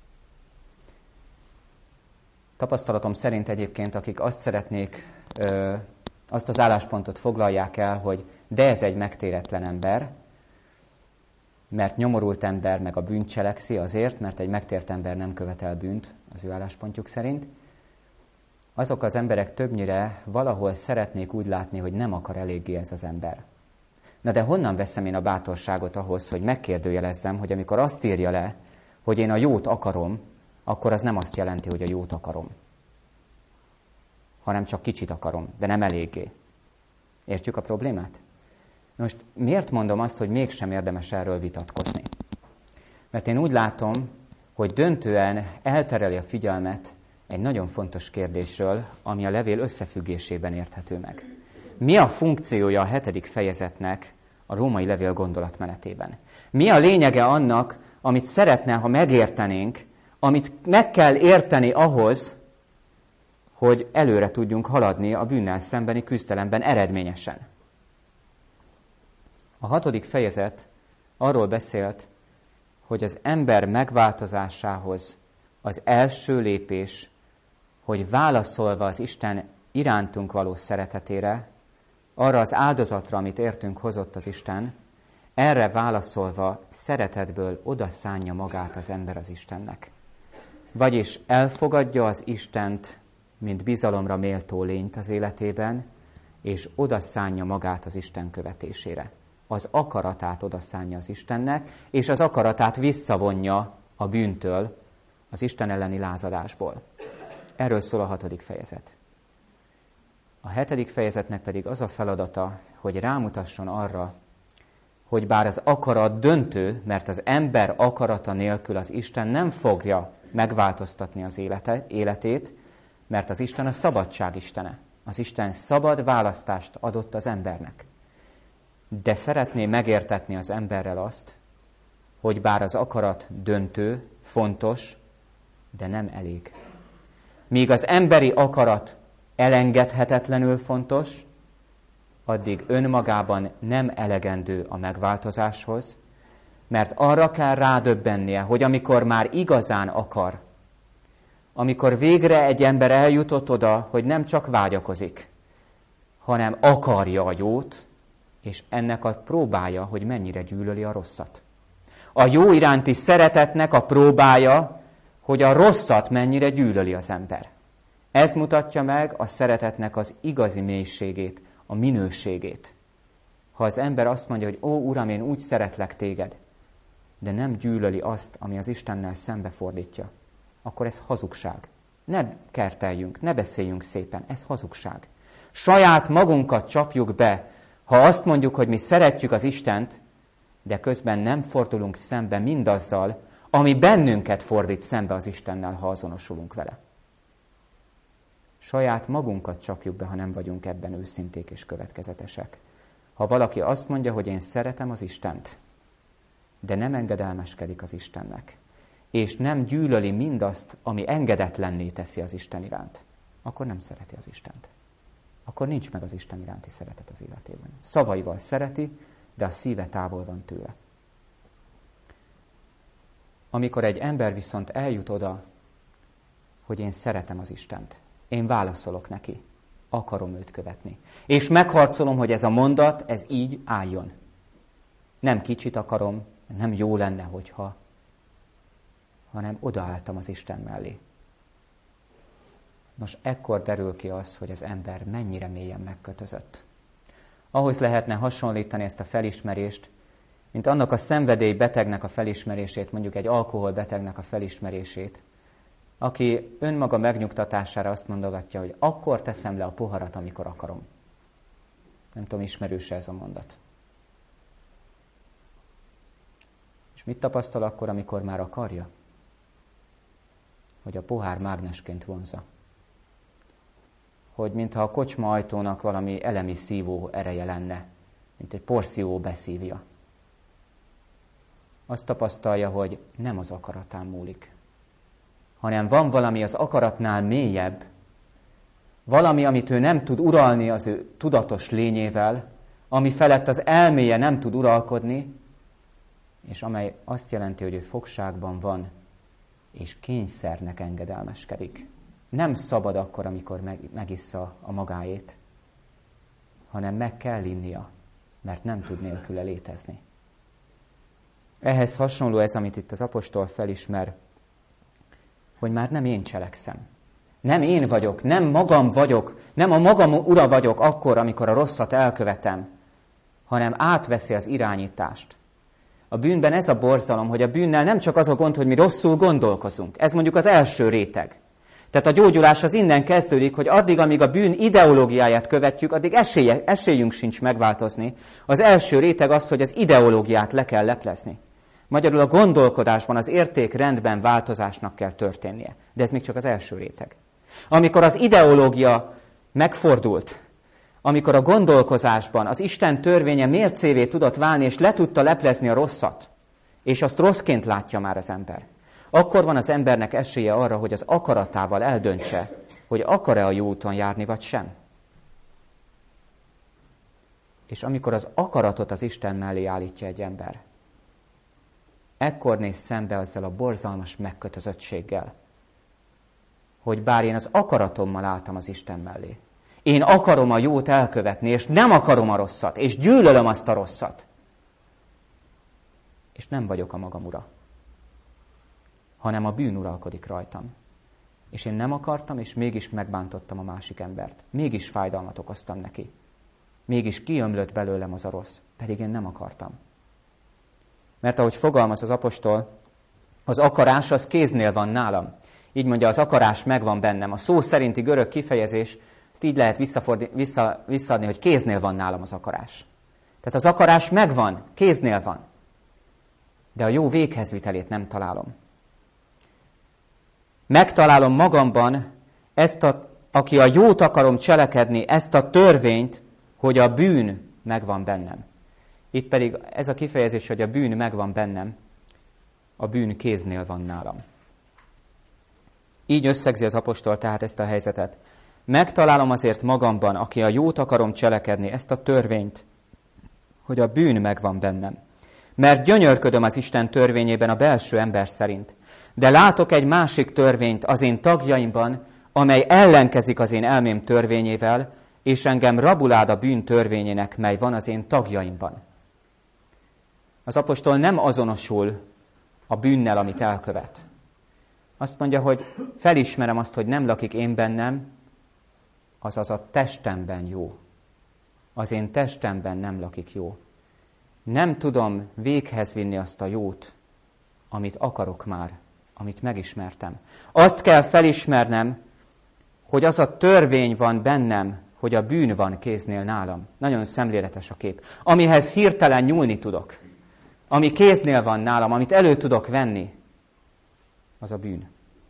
Tapasztalatom szerint egyébként, akik azt szeretnék, ö, azt az álláspontot foglalják el, hogy de ez egy megtéretlen ember, mert nyomorult ember meg a bűnt cselekszi azért, mert egy megtért ember nem követel bűnt az ő álláspontjuk szerint, azok az emberek többnyire valahol szeretnék úgy látni, hogy nem akar eléggé ez az ember. Na de honnan veszem én a bátorságot ahhoz, hogy megkérdőjelezzem, hogy amikor azt írja le, hogy én a jót akarom, akkor az nem azt jelenti, hogy a jót akarom, hanem csak kicsit akarom, de nem eléggé. Értjük a problémát? Most miért mondom azt, hogy mégsem érdemes erről vitatkozni? Mert én úgy látom, hogy döntően eltereli a figyelmet egy nagyon fontos kérdésről, ami a levél összefüggésében érthető meg. Mi a funkciója a hetedik fejezetnek a római levél gondolatmenetében? Mi a lényege annak, amit szeretne, ha megértenénk, amit meg kell érteni ahhoz, hogy előre tudjunk haladni a bűnnel szembeni küzdelemben eredményesen? A hatodik fejezet arról beszélt, hogy az ember megváltozásához az első lépés, hogy válaszolva az Isten irántunk való szeretetére, arra az áldozatra, amit értünk hozott az Isten, erre válaszolva szeretetből odaszánja magát az ember az Istennek. Vagyis elfogadja az Istent, mint bizalomra méltó lényt az életében, és odaszánja magát az Isten követésére. Az akaratát odaszánja az Istennek, és az akaratát visszavonja a bűntől, az Isten elleni lázadásból. Erről szól a hatodik fejezet. A hetedik fejezetnek pedig az a feladata, hogy rámutasson arra, hogy bár az akarat döntő, mert az ember akarata nélkül az Isten nem fogja megváltoztatni az élete, életét, mert az Isten a szabadság istene. Az Isten szabad választást adott az embernek. De szeretné megértetni az emberrel azt, hogy bár az akarat döntő, fontos, de nem elég. Míg az emberi akarat elengedhetetlenül fontos, addig önmagában nem elegendő a megváltozáshoz, mert arra kell rádöbbennie, hogy amikor már igazán akar, amikor végre egy ember eljutott oda, hogy nem csak vágyakozik, hanem akarja a jót, és ennek a próbája, hogy mennyire gyűlöli a rosszat. A jó iránti szeretetnek a próbája, hogy a rosszat mennyire gyűlöli az ember. Ez mutatja meg a szeretetnek az igazi mélységét, a minőségét. Ha az ember azt mondja, hogy ó, Uram, én úgy szeretlek téged, de nem gyűlöli azt, ami az Istennel szembefordítja, akkor ez hazugság. Ne kerteljünk, ne beszéljünk szépen, ez hazugság. Saját magunkat csapjuk be, ha azt mondjuk, hogy mi szeretjük az Istent, de közben nem fordulunk szembe mindazzal, ami bennünket fordít szembe az Istennel, ha azonosulunk vele. Saját magunkat csapjuk be, ha nem vagyunk ebben őszinték és következetesek. Ha valaki azt mondja, hogy én szeretem az Istent, de nem engedelmeskedik az Istennek, és nem gyűlöli mindazt, ami engedetlenné teszi az Isten iránt, akkor nem szereti az Istent. Akkor nincs meg az Isten iránti szeretet az életében. Szavaival szereti, de a szíve távol van tőle. Amikor egy ember viszont eljut oda, hogy én szeretem az Istent, én válaszolok neki, akarom őt követni. És megharcolom, hogy ez a mondat, ez így álljon. Nem kicsit akarom, nem jó lenne, hogyha, hanem odaálltam az Isten mellé. Nos, ekkor derül ki az, hogy az ember mennyire mélyen megkötözött. Ahhoz lehetne hasonlítani ezt a felismerést, mint annak a szenvedélybetegnek a felismerését, mondjuk egy alkoholbetegnek a felismerését, aki önmaga megnyugtatására azt mondogatja, hogy akkor teszem le a poharat, amikor akarom. Nem tudom, ismerős ez a mondat. És mit tapasztal akkor, amikor már akarja? Hogy a pohár mágnesként vonza. Hogy mintha a kocsma ajtónak valami elemi szívó ereje lenne, mint egy porszívó beszívja. Azt tapasztalja, hogy nem az akaratán múlik, hanem van valami az akaratnál mélyebb, valami, amit ő nem tud uralni az ő tudatos lényével, ami felett az elméje nem tud uralkodni, és amely azt jelenti, hogy ő fogságban van, és kényszernek engedelmeskedik. Nem szabad akkor, amikor meg, megissza a magáét, hanem meg kell innia, mert nem tud nélküle létezni. Ehhez hasonló ez, amit itt az apostol felismer, hogy már nem én cselekszem. Nem én vagyok, nem magam vagyok, nem a magam ura vagyok akkor, amikor a rosszat elkövetem, hanem átveszi az irányítást. A bűnben ez a borzalom, hogy a bűnnel nem csak az a gond, hogy mi rosszul gondolkozunk. Ez mondjuk az első réteg. Tehát a gyógyulás az innen kezdődik, hogy addig, amíg a bűn ideológiáját követjük, addig esélye, esélyünk sincs megváltozni. Az első réteg az, hogy az ideológiát le kell leplezni. Magyarul a gondolkodásban, az értékrendben változásnak kell történnie. De ez még csak az első réteg. Amikor az ideológia megfordult, amikor a gondolkozásban az Isten törvénye mércévé tudott válni, és le tudta leplezni a rosszat, és azt rosszként látja már az ember, akkor van az embernek esélye arra, hogy az akaratával eldöntse, hogy akar-e a jó úton járni, vagy sem. És amikor az akaratot az Isten mellé állítja egy ember, ekkor néz szembe azzal a borzalmas megkötözöttséggel, hogy bár én az akaratommal álltam az Isten mellé, én akarom a jót elkövetni, és nem akarom a rosszat, és gyűlölöm azt a rosszat, és nem vagyok a magam ura, hanem a bűn uralkodik rajtam. És én nem akartam, és mégis megbántottam a másik embert. Mégis fájdalmat okoztam neki. Mégis kiömlött belőlem az a rossz, pedig én nem akartam. Mert ahogy fogalmaz az apostol, az akarás az kéznél van nálam. Így mondja, az akarás megvan bennem. A szó szerinti görög kifejezés, ezt így lehet vissza, visszaadni, hogy kéznél van nálam az akarás. Tehát az akarás megvan, kéznél van. De a jó véghezvitelét nem találom. Megtalálom magamban ezt, a, aki a jót akarom cselekedni, ezt a törvényt, hogy a bűn megvan bennem. Itt pedig ez a kifejezés, hogy a bűn megvan bennem, a bűn kéznél van nálam. Így összegzi az apostol tehát ezt a helyzetet. Megtalálom azért magamban, aki a jót akarom cselekedni, ezt a törvényt, hogy a bűn megvan bennem. Mert gyönyörködöm az Isten törvényében a belső ember szerint. De látok egy másik törvényt az én tagjaimban, amely ellenkezik az én elmém törvényével, és engem rabulád a bűn törvényének, mely van az én tagjaimban. Az apostol nem azonosul a bűnnel, amit elkövet. Azt mondja, hogy felismerem azt, hogy nem lakik én bennem, azaz a testemben jó. Az én testemben nem lakik jó. Nem tudom véghez vinni azt a jót, amit akarok már, amit megismertem. Azt kell felismernem, hogy az a törvény van bennem, hogy a bűn van kéznél nálam. Nagyon szemléletes a kép. Amihez hirtelen nyúlni tudok, ami kéznél van nálam, amit elő tudok venni, az a bűn.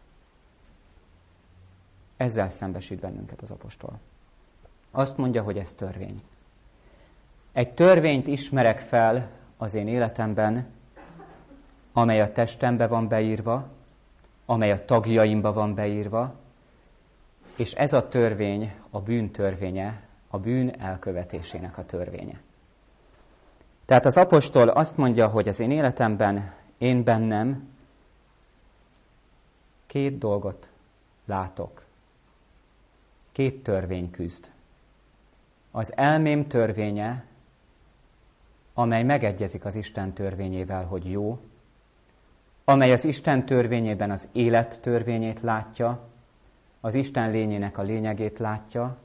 Ezzel szembesít bennünket az apostol. Azt mondja, hogy ez törvény. Egy törvényt ismerek fel az én életemben, amely a testembe van beírva, amely a tagjaimba van beírva, és ez a törvény a bűn törvénye, a bűn elkövetésének a törvénye. Tehát az apostol azt mondja, hogy az én életemben, én bennem két dolgot látok. Két törvény küzd. Az elmém törvénye, amely megegyezik az Isten törvényével, hogy jó, amely az Isten törvényében az élet törvényét látja, az Isten lényének a lényegét látja,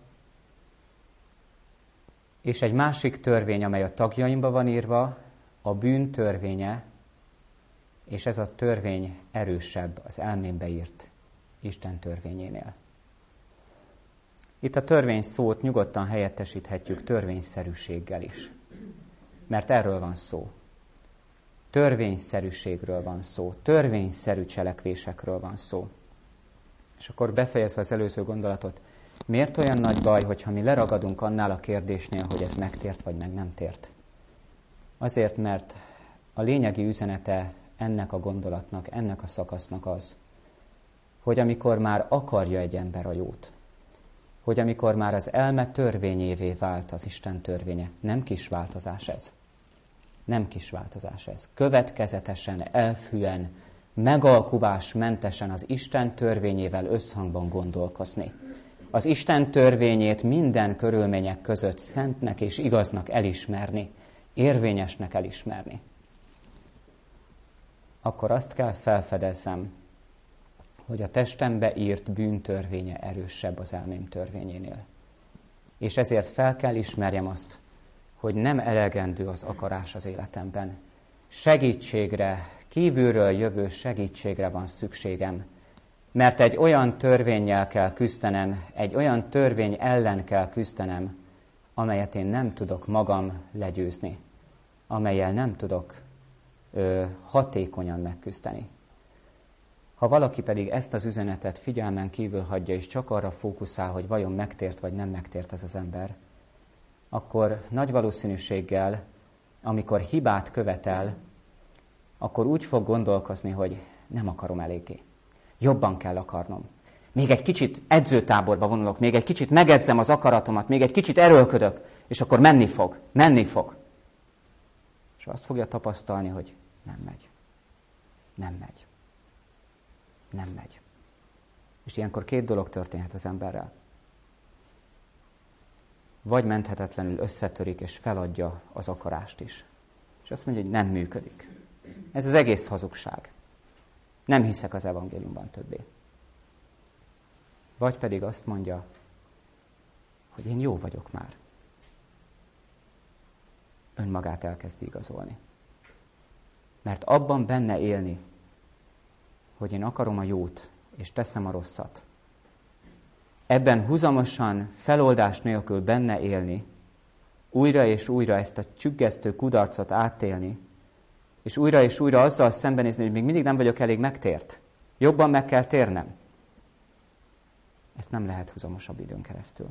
és egy másik törvény, amely a tagjaimba van írva, a bűn törvénye, és ez a törvény erősebb az elmémbe írt Isten törvényénél. Itt a törvény szót nyugodtan helyettesíthetjük törvényszerűséggel is. Mert erről van szó. Törvényszerűségről van szó. Törvényszerű cselekvésekről van szó. És akkor befejezve az előző gondolatot, miért olyan nagy baj, hogyha mi leragadunk annál a kérdésnél, hogy ez megtért vagy meg nem tért? Azért, mert a lényegi üzenete ennek a gondolatnak, ennek a szakasznak az, hogy amikor már akarja egy ember a jót, hogy amikor már az elme törvényévé vált az Isten törvénye, nem kis változás ez. Nem kis változás ez. Következetesen, elfűen, megalkuvásmentesen az Isten törvényével összhangban gondolkozni. Az Isten törvényét minden körülmények között szentnek és igaznak elismerni, érvényesnek elismerni. Akkor azt kell felfedezzem, hogy a testembe írt bűntörvénye erősebb az elmém törvényénél. És ezért fel kell ismerjem azt, hogy nem elegendő az akarás az életemben. Segítségre, kívülről jövő segítségre van szükségem, mert egy olyan törvénnyel kell küzdenem, egy olyan törvény ellen kell küzdenem, amelyet én nem tudok magam legyőzni, amellyel nem tudok ö, hatékonyan megküzdeni. Ha valaki pedig ezt az üzenetet figyelmen kívül hagyja, és csak arra fókuszál, hogy vajon megtért vagy nem megtért ez az ember, akkor nagy valószínűséggel, amikor hibát követel, akkor úgy fog gondolkozni, hogy nem akarom eléggé. Jobban kell akarnom. Még egy kicsit edzőtáborba vonulok, még egy kicsit megedzem az akaratomat, még egy kicsit erőlködök, és akkor menni fog, menni fog. És azt fogja tapasztalni, hogy nem megy. Nem megy. Nem megy. És ilyenkor két dolog történhet az emberrel. Vagy menthetetlenül összetörik és feladja az akarást is. És azt mondja, hogy nem működik. Ez az egész hazugság. Nem hiszek az evangéliumban többé. Vagy pedig azt mondja, hogy én jó vagyok már. Önmagát elkezdi igazolni. Mert abban benne élni, hogy én akarom a jót, és teszem a rosszat. Ebben huzamosan, feloldás nélkül benne élni, újra és újra ezt a csüggesztő kudarcot átélni, és újra és újra azzal szembenézni, hogy még mindig nem vagyok elég megtért. Jobban meg kell térnem. Ezt nem lehet huzamosabb időn keresztül.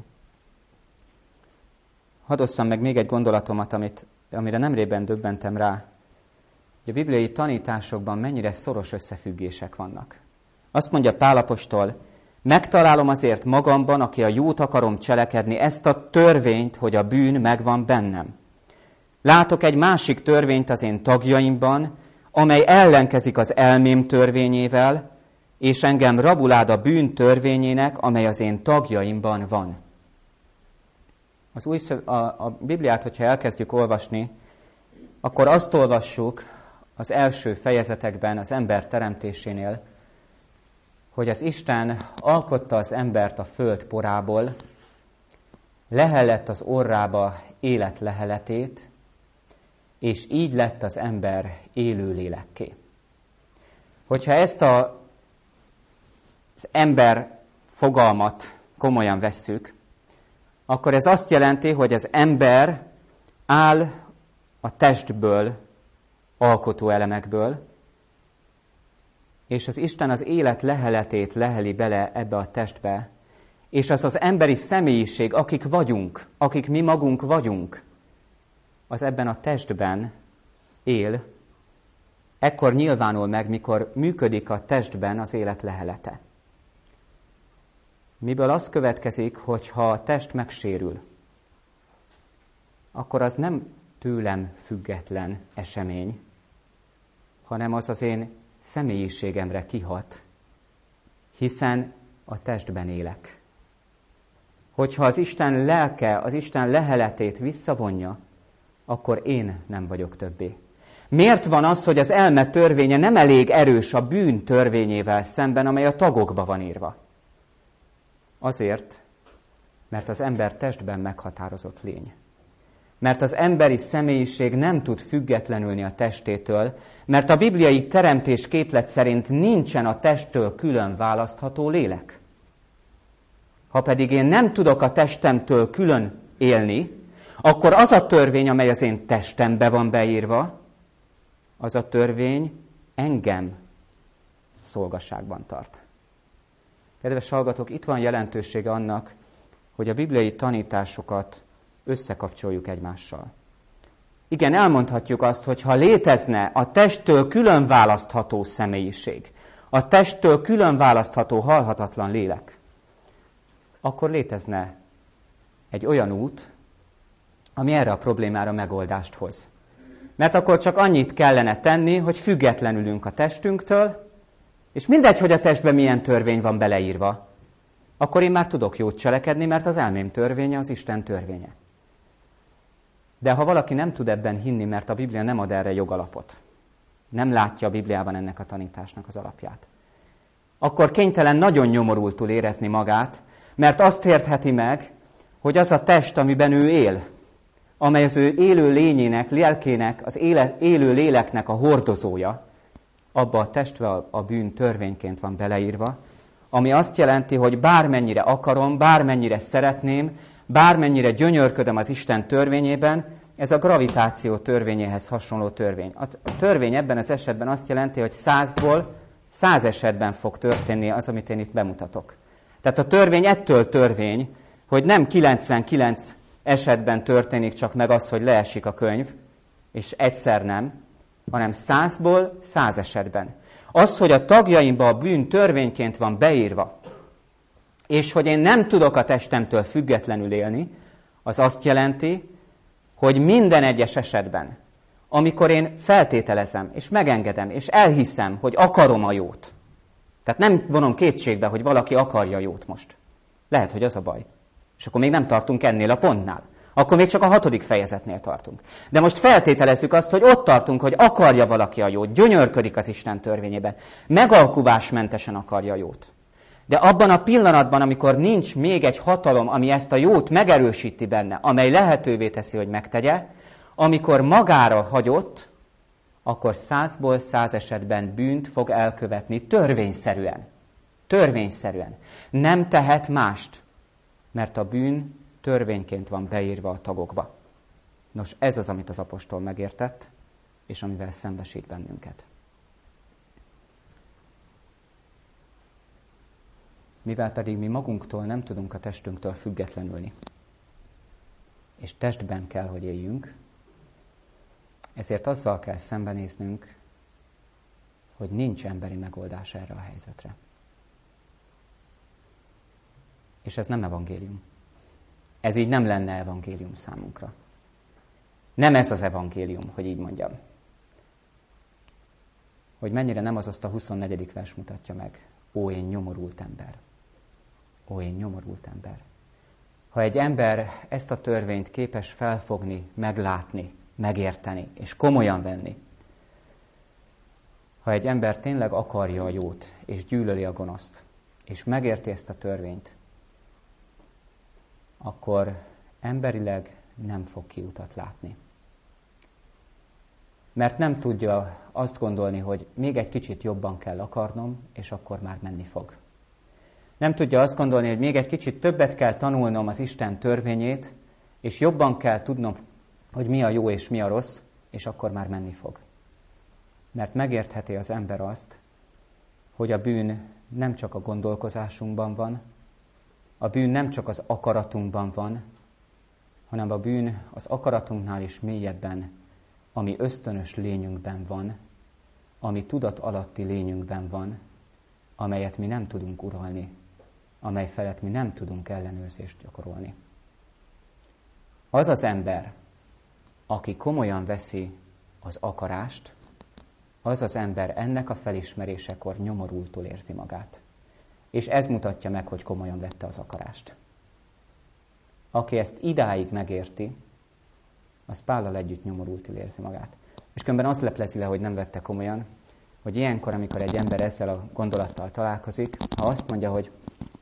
Hadd osszam meg még egy gondolatomat, amit, amire nemrében döbbentem rá, hogy a bibliai tanításokban mennyire szoros összefüggések vannak. Azt mondja Pál apostol, megtalálom azért magamban, aki a jót akarom cselekedni, ezt a törvényt, hogy a bűn megvan bennem. Látok egy másik törvényt az én tagjaimban, amely ellenkezik az elmém törvényével, és engem rabulád a bűn törvényének, amely az én tagjaimban van. Az új szöv, a, a Bibliát, hogyha elkezdjük olvasni, akkor azt olvassuk az első fejezetekben az ember teremtésénél, hogy az Isten alkotta az embert a föld porából, lehellett az orrába élet leheletét, és így lett az ember élő lélekké. Hogyha ezt a, az ember fogalmat komolyan vesszük, akkor ez azt jelenti, hogy az ember áll a testből, alkotó elemekből, és az Isten az élet leheletét leheli bele ebbe a testbe, és az az emberi személyiség, akik vagyunk, akik mi magunk vagyunk, az ebben a testben él, ekkor nyilvánul meg, mikor működik a testben az élet lehelete. Miből az következik, hogy ha a test megsérül, akkor az nem tőlem független esemény, hanem az az én személyiségemre kihat, hiszen a testben élek. Hogyha az Isten lelke, az Isten leheletét visszavonja, akkor én nem vagyok többé. Miért van az, hogy az elme törvénye nem elég erős a bűn törvényével szemben, amely a tagokba van írva? Azért, mert az ember testben meghatározott lény. Mert az emberi személyiség nem tud függetlenülni a testétől, mert a bibliai teremtés képlet szerint nincsen a testtől külön választható lélek. Ha pedig én nem tudok a testemtől külön élni, akkor az a törvény, amely az én testembe van beírva, az a törvény engem szolgasságban tart. Kedves hallgatók, itt van jelentősége annak, hogy a bibliai tanításokat összekapcsoljuk egymással. Igen, elmondhatjuk azt, hogy ha létezne a testtől külön választható személyiség, a testtől külön választható halhatatlan lélek, akkor létezne egy olyan út, ami erre a problémára megoldást hoz. Mert akkor csak annyit kellene tenni, hogy függetlenülünk a testünktől, és mindegy, hogy a testben milyen törvény van beleírva, akkor én már tudok jót cselekedni, mert az elmém törvénye az Isten törvénye. De ha valaki nem tud ebben hinni, mert a Biblia nem ad erre jogalapot, nem látja a Bibliában ennek a tanításnak az alapját, akkor kénytelen nagyon nyomorultul érezni magát, mert azt értheti meg, hogy az a test, amiben ő él, amely az ő élő lényének, lelkének, az éle, élő léleknek a hordozója, abba a testbe a, a bűn törvényként van beleírva, ami azt jelenti, hogy bármennyire akarom, bármennyire szeretném, bármennyire gyönyörködöm az Isten törvényében, ez a gravitáció törvényéhez hasonló törvény. A törvény ebben az esetben azt jelenti, hogy százból száz esetben fog történni az, amit én itt bemutatok. Tehát a törvény ettől törvény, hogy nem kilencvenkilenc esetben történik csak meg az, hogy leesik a könyv, és egyszer nem, hanem százból száz esetben. Az, hogy a tagjaimba a bűn törvényként van beírva, és hogy én nem tudok a testemtől függetlenül élni, az azt jelenti, hogy minden egyes esetben, amikor én feltételezem, és megengedem, és elhiszem, hogy akarom a jót, tehát nem vonom kétségbe, hogy valaki akarja a jót most. Lehet, hogy az a baj. És akkor még nem tartunk ennél a pontnál. Akkor még csak a hatodik fejezetnél tartunk. De most feltételezzük azt, hogy ott tartunk, hogy akarja valaki a jót, gyönyörködik az Isten törvényében, megalkuvásmentesen akarja a jót. De abban a pillanatban, amikor nincs még egy hatalom, ami ezt a jót megerősíti benne, amely lehetővé teszi, hogy megtegye, amikor magára hagyott, akkor százból száz esetben bűnt fog elkövetni törvényszerűen. Törvényszerűen. Nem tehet mást, mert a bűn törvényként van beírva a tagokba. Nos, ez az, amit az apostol megértett, és amivel szembesít bennünket. Mivel pedig mi magunktól nem tudunk a testünktől függetlenülni, és testben kell, hogy éljünk, ezért azzal kell szembenéznünk, hogy nincs emberi megoldás erre a helyzetre. És ez nem evangélium. Ez így nem lenne evangélium számunkra. Nem ez az evangélium, hogy így mondjam. Hogy mennyire nem az azt a huszonnegyedik vers mutatja meg. Ó, én nyomorult ember. Ó, én nyomorult ember. Ha egy ember ezt a törvényt képes felfogni, meglátni, megérteni, és komolyan venni, ha egy ember tényleg akarja a jót, és gyűlöli a gonoszt, és megérti ezt a törvényt, akkor emberileg nem fog kiutat látni. Mert nem tudja azt gondolni, hogy még egy kicsit jobban kell akarnom, és akkor már menni fog. Nem tudja azt gondolni, hogy még egy kicsit többet kell tanulnom az Isten törvényét, és jobban kell tudnom, hogy mi a jó és mi a rossz, és akkor már menni fog. Mert megértheti az ember azt, hogy a bűn nem csak a gondolkozásunkban van, a bűn nem csak az akaratunkban van, hanem a bűn az akaratunknál is mélyebben, ami ösztönös lényünkben van, ami tudat alatti lényünkben van, amelyet mi nem tudunk uralni, amely felett mi nem tudunk ellenőrzést gyakorolni. Az az ember, aki komolyan veszi az akarást, az az ember ennek a felismerésekor nyomorultul érzi magát. És ez mutatja meg, hogy komolyan vette az akarást. Aki ezt idáig megérti, az Pállal együtt nyomorultul érzi magát. És különben azt leplezi le, hogy nem vette komolyan, hogy ilyenkor, amikor egy ember ezzel a gondolattal találkozik, ha azt mondja, hogy,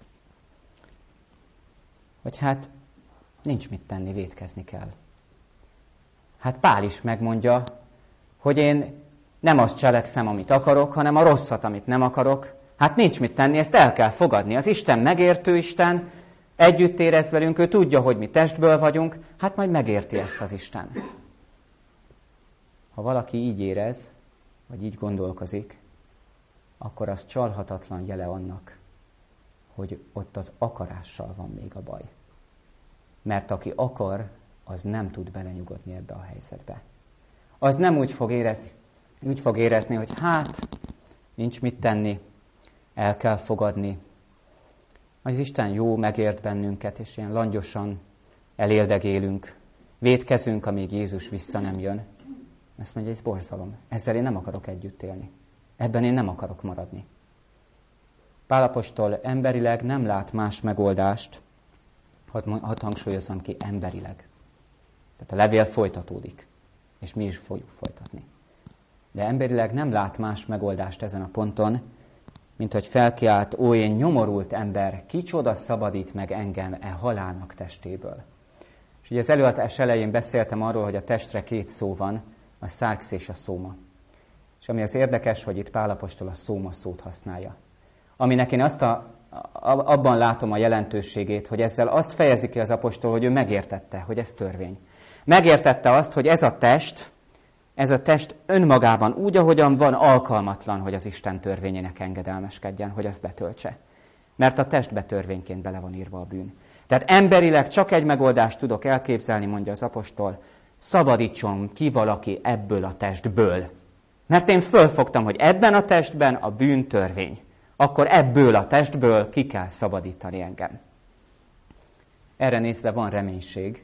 hogy hát nincs mit tenni, vétkezni kell. Hát Pál is megmondja, hogy én nem azt cselekszem, amit akarok, hanem a rosszat, amit nem akarok. Hát nincs mit tenni, ezt el kell fogadni. Az Isten megértő Isten, együtt érez velünk, ő tudja, hogy mi testből vagyunk, hát majd megérti ezt az Isten. Ha valaki így érez, vagy így gondolkozik, akkor az csalhatatlan jele annak, hogy ott az akarással van még a baj. Mert aki akar, az nem tud belenyugodni ebbe a helyzetbe. Az nem úgy fog érezni, úgy fog érezni, hogy hát, nincs mit tenni, el kell fogadni. Az Isten jó, megért bennünket, és ilyen langyosan eléldegélünk, vétkezünk, amíg Jézus vissza nem jön. Azt mondja, ez borzalom. Ezzel én nem akarok együtt élni. Ebben én nem akarok maradni. Pál apostol emberileg nem lát más megoldást, hadd, hadd hangsúlyozom ki, emberileg. Tehát a levél folytatódik, és mi is fogjuk folytatni. De emberileg nem lát más megoldást ezen a ponton, mint hogy felkiált, ó, én nyomorult ember, kicsoda szabadít meg engem e halálnak testéből. És ugye az előadás elején beszéltem arról, hogy a testre két szó van, a szárx és a szóma. És ami az érdekes, hogy itt Pál apostol a szóma szót használja. Aminek én azt a, abban látom a jelentőségét, hogy ezzel azt fejezi ki az apostol, hogy ő megértette, hogy ez törvény. Megértette azt, hogy ez a test, ez a test önmagában úgy, ahogyan van, alkalmatlan, hogy az Isten törvényének engedelmeskedjen, hogy azt betöltse. Mert a testbe törvényként bele van írva a bűn. Tehát emberileg csak egy megoldást tudok elképzelni, mondja az apostol, szabadítson ki valaki ebből a testből. Mert én fölfogtam, hogy ebben a testben a bűn törvény. Akkor ebből a testből ki kell szabadítani engem. Erre nézve van reménység.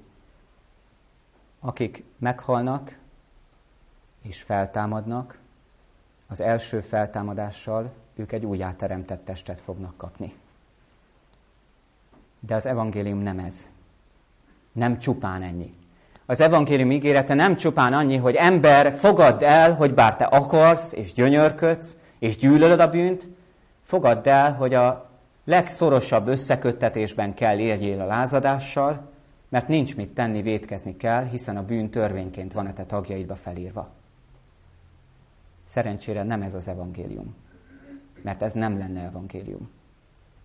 Akik meghalnak és feltámadnak, az első feltámadással ők egy újjáteremtett testet fognak kapni. De az evangélium nem ez. Nem csupán ennyi. Az evangélium ígérete nem csupán annyi, hogy ember, fogadd el, hogy bár te akarsz, és gyönyörködsz, és gyűlölöd a bűnt, fogadd el, hogy a legszorosabb összeköttetésben kell éljél a lázadással, mert nincs mit tenni, vétkezni kell, hiszen a bűn törvényként van a te tagjaidba felírva. Szerencsére nem ez az evangélium, mert ez nem lenne evangélium.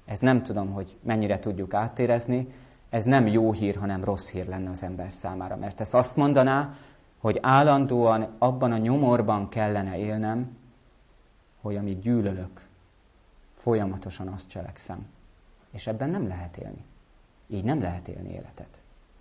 Ez nem tudom, hogy mennyire tudjuk átérezni, ez nem jó hír, hanem rossz hír lenne az ember számára. Mert ez azt mondaná, hogy állandóan abban a nyomorban kellene élnem, hogy amit gyűlölök, folyamatosan azt cselekszem. És ebben nem lehet élni. Így nem lehet élni életet.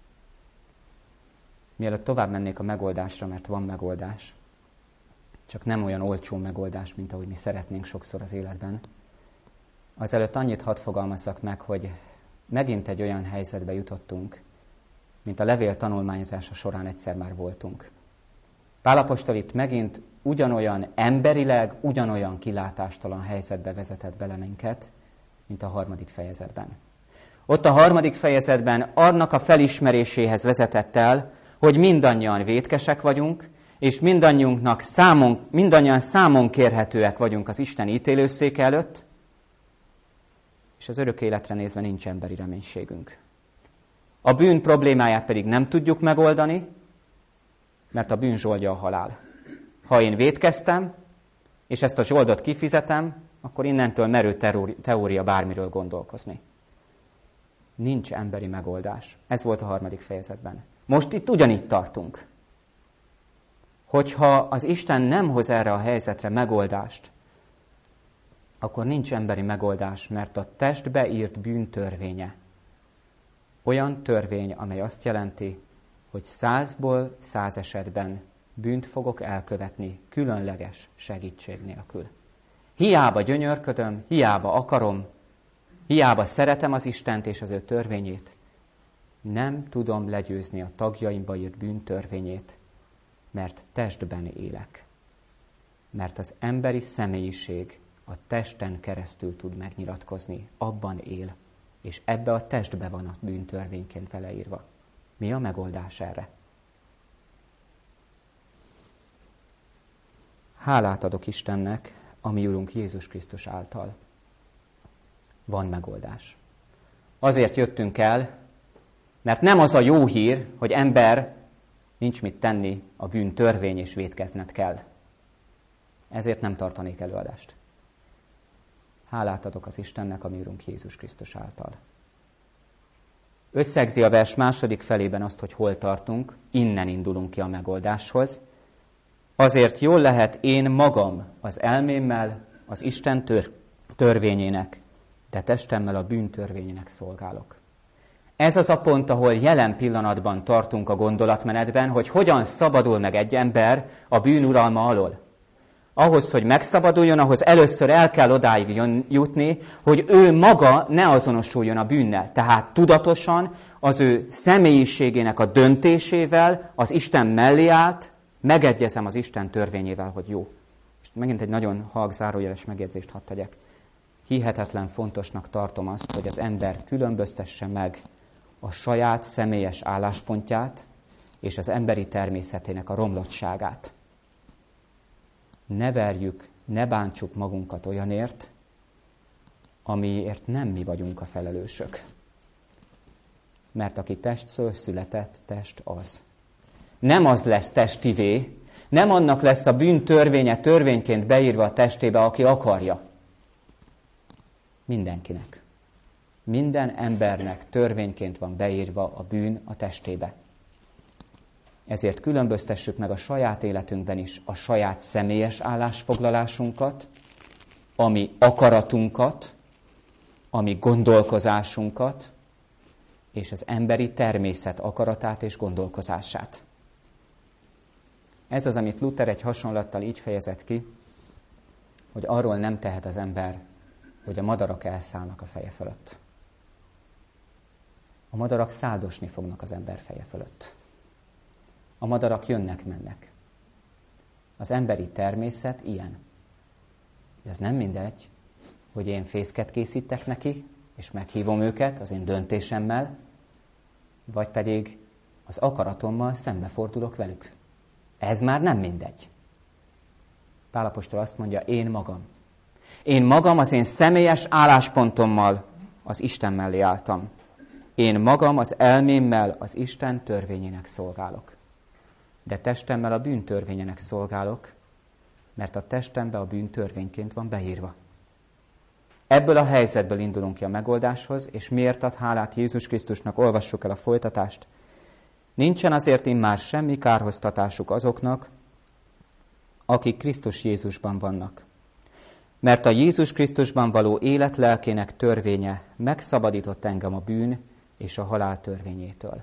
Mielőtt tovább mennék a megoldásra, mert van megoldás, csak nem olyan olcsó megoldás, mint ahogy mi szeretnénk sokszor az életben, azelőtt annyit hadd fogalmazzak meg, hogy megint egy olyan helyzetbe jutottunk, mint a levél tanulmányozása során egyszer már voltunk. Pál apostol itt megint ugyanolyan emberileg, ugyanolyan kilátástalan helyzetbe vezetett bele minket, mint a harmadik fejezetben. Ott a harmadik fejezetben annak a felismeréséhez vezetett el, hogy mindannyian vétkesek vagyunk, és mindannyiunknak számon, mindannyian számon kérhetőek vagyunk az Isten ítélőszéke előtt, és az örök életre nézve nincs emberi reménységünk. A bűn problémáját pedig nem tudjuk megoldani, mert a bűn zsoldja a halál. Ha én vétkeztem, és ezt a zsoldot kifizetem, akkor innentől merő teória bármiről gondolkozni. Nincs emberi megoldás. Ez volt a harmadik fejezetben. Most itt ugyanígy tartunk. Hogyha az Isten nem hoz erre a helyzetre megoldást, akkor nincs emberi megoldás, mert a testbe írt bűntörvénye olyan törvény, amely azt jelenti, hogy százból száz esetben bűnt fogok elkövetni különleges segítség nélkül. Hiába gyönyörködöm, hiába akarom, hiába szeretem az Istent és az ő törvényét, nem tudom legyőzni a tagjaimba írt bűntörvényét, mert testben élek. Mert az emberi személyiség a testen keresztül tud megnyilatkozni, abban él, és ebbe a testbe van a bűntörvényként beleírva. Mi a megoldás erre? Hálát adok Istennek, a mi Urunk Jézus Krisztus által. Van megoldás. Azért jöttünk el, mert nem az a jó hír, hogy ember, nincs mit tenni, a bűn törvény és vétkezned kell. Ezért nem tartanék előadást. Hálát adok az Istennek, a mi Urunk Jézus Krisztus által. Összegzi a vers második felében azt, hogy hol tartunk, innen indulunk ki a megoldáshoz. Azért jól lehet én magam az elmémmel az Isten tör- törvényének, de testemmel a bűn törvényének szolgálok. Ez az a pont, ahol jelen pillanatban tartunk a gondolatmenetben, hogy hogyan szabadul meg egy ember a bűn uralma alól. Ahhoz, hogy megszabaduljon, ahhoz először el kell odáig jutni, hogy ő maga ne azonosuljon a bűnnel. Tehát tudatosan az ő személyiségének a döntésével az Isten mellé állt, megegyezem az Isten törvényével, hogy jó. És megint egy nagyon halk zárójeles megjegyzést hadd tegyek. Hihetetlen fontosnak tartom azt, hogy az ember különböztesse meg a saját személyes álláspontját és az emberi természetének a romlottságát. Ne verjük, ne bántsuk magunkat olyanért, amiért nem mi vagyunk a felelősök. Mert aki testszől született, test az. Nem az lesz testivé, nem annak lesz a bűn törvénye törvényként beírva a testébe, aki akarja. Mindenkinek. Minden embernek törvényként van beírva a bűn a testébe. Ezért különböztessük meg a saját életünkben is a saját személyes állásfoglalásunkat, ami akaratunkat, ami gondolkozásunkat, és az emberi természet akaratát és gondolkozását. Ez az, amit Luther egy hasonlattal így fejezett ki, hogy arról nem tehet az ember, hogy a madarak elszállnak a feje fölött. A madarak száldosni fognak az ember feje fölött. A madarak jönnek-mennek. Az emberi természet ilyen. Ez nem mindegy, hogy én fészket készítek neki, és meghívom őket az én döntésemmel, vagy pedig az akaratommal szembefordulok velük. Ez már nem mindegy. Pál apostol azt mondja, én magam. Én magam az én személyes álláspontommal az Isten mellé álltam. Én magam az elmémmel az Isten törvényének szolgálok. De testemmel a bűn törvényének szolgálok, mert a testembe a bűn törvényként van beírva. Ebből a helyzetből indulunk ki a megoldáshoz, és miért ad hálát Jézus Krisztusnak? Olvassuk el a folytatást. Nincsen azért immár semmi kárhoztatásuk azoknak, akik Krisztus Jézusban vannak. Mert a Jézus Krisztusban való élet lelkének törvénye megszabadított engem a bűn és a halál törvényétől.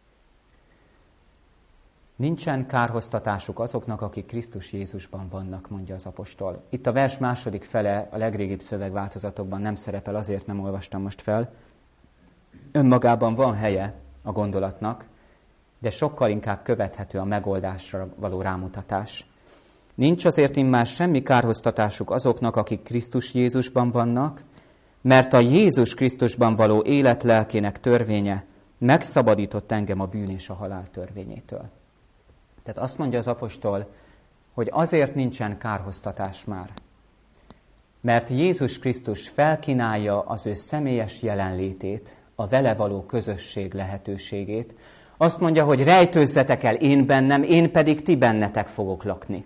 Nincsen kárhoztatásuk azoknak, akik Krisztus Jézusban vannak, mondja az apostol. Itt a vers második fele a legrégibb szövegváltozatokban nem szerepel, azért nem olvastam most fel. Önmagában van helye a gondolatnak, de sokkal inkább követhető a megoldásra való rámutatás. Nincs azért immár semmi kárhoztatásuk azoknak, akik Krisztus Jézusban vannak, mert a Jézus Krisztusban való élet lelkének törvénye megszabadított engem a bűn és a halál törvényétől. Tehát azt mondja az apostol, hogy azért nincsen kárhoztatás már, mert Jézus Krisztus felkínálja az ő személyes jelenlétét, a vele való közösség lehetőségét. Azt mondja, hogy rejtőzzetek el én bennem, én pedig ti bennetek fogok lakni.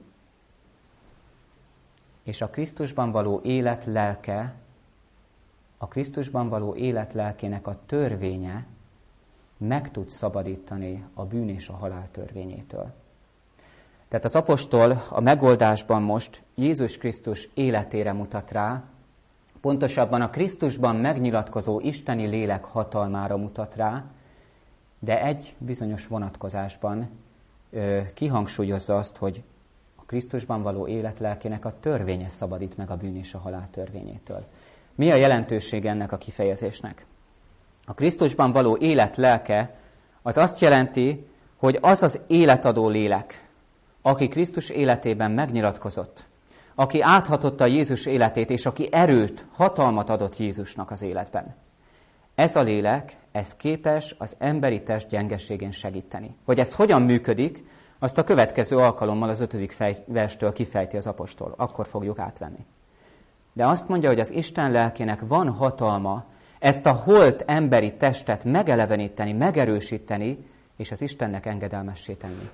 És a Krisztusban való élet lelke, a Krisztusban való élet lelkének a törvénye meg tud szabadítani a bűn és a halál törvényétől. Tehát az apostol a megoldásban most Jézus Krisztus életére mutat rá, pontosabban a Krisztusban megnyilatkozó isteni lélek hatalmára mutat rá, de egy bizonyos vonatkozásban ö, kihangsúlyozza azt, hogy a Krisztusban való élet lelkének a törvénye szabadít meg a bűn és a halál törvényétől. Mi a jelentőség ennek a kifejezésnek? A Krisztusban való élet lelke az azt jelenti, hogy az az életadó lélek, aki Krisztus életében megnyilatkozott, aki áthatotta Jézus életét, és aki erőt, hatalmat adott Jézusnak az életben. Ez a lélek, ez képes az emberi test gyengeségén segíteni. Hogy ez hogyan működik, azt a következő alkalommal az ötödik fej, verstől kifejti az apostol. Akkor fogjuk átvenni. De azt mondja, hogy az Isten lelkének van hatalma ezt a holt emberi testet megeleveníteni, megerősíteni, és az Istennek engedelmessé tenni.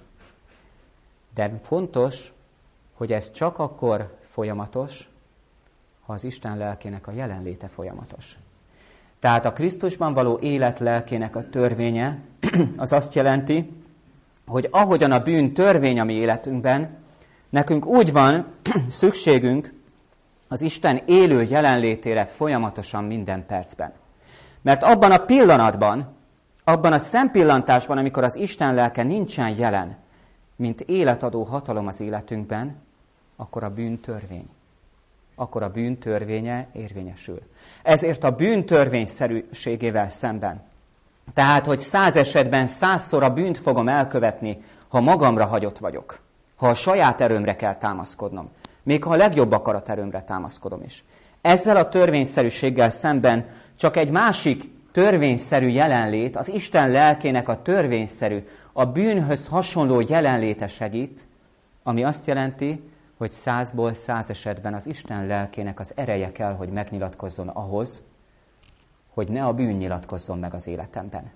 De fontos, hogy ez csak akkor folyamatos, ha az Isten lelkének a jelenléte folyamatos. Tehát a Krisztusban való élet lelkének a törvénye az azt jelenti, hogy ahogyan a bűn törvény a mi életünkben, nekünk úgy van szükségünk az Isten élő jelenlétére folyamatosan minden percben. Mert abban a pillanatban, abban a szempillantásban, amikor az Isten lelke nincsen jelen, mint életadó hatalom az életünkben, akkor a bűn törvény. Akkor a bűn törvénye érvényesül. Ezért a bűn törvényszerűségével szemben. Tehát, hogy száz esetben százszor a bűnt fogom elkövetni, ha magamra hagyott vagyok. Ha a saját erőmre kell támaszkodnom. Még ha a legjobb akaraterőmre támaszkodom is. Ezzel a törvényszerűséggel szemben csak egy másik törvényszerű jelenlét, az Isten lelkének a törvényszerű, a bűnhöz hasonló jelenléte segít, ami azt jelenti, hogy százból száz esetben az Isten lelkének az ereje kell, hogy megnyilatkozzon ahhoz, hogy ne a bűn nyilatkozzon meg az életemben.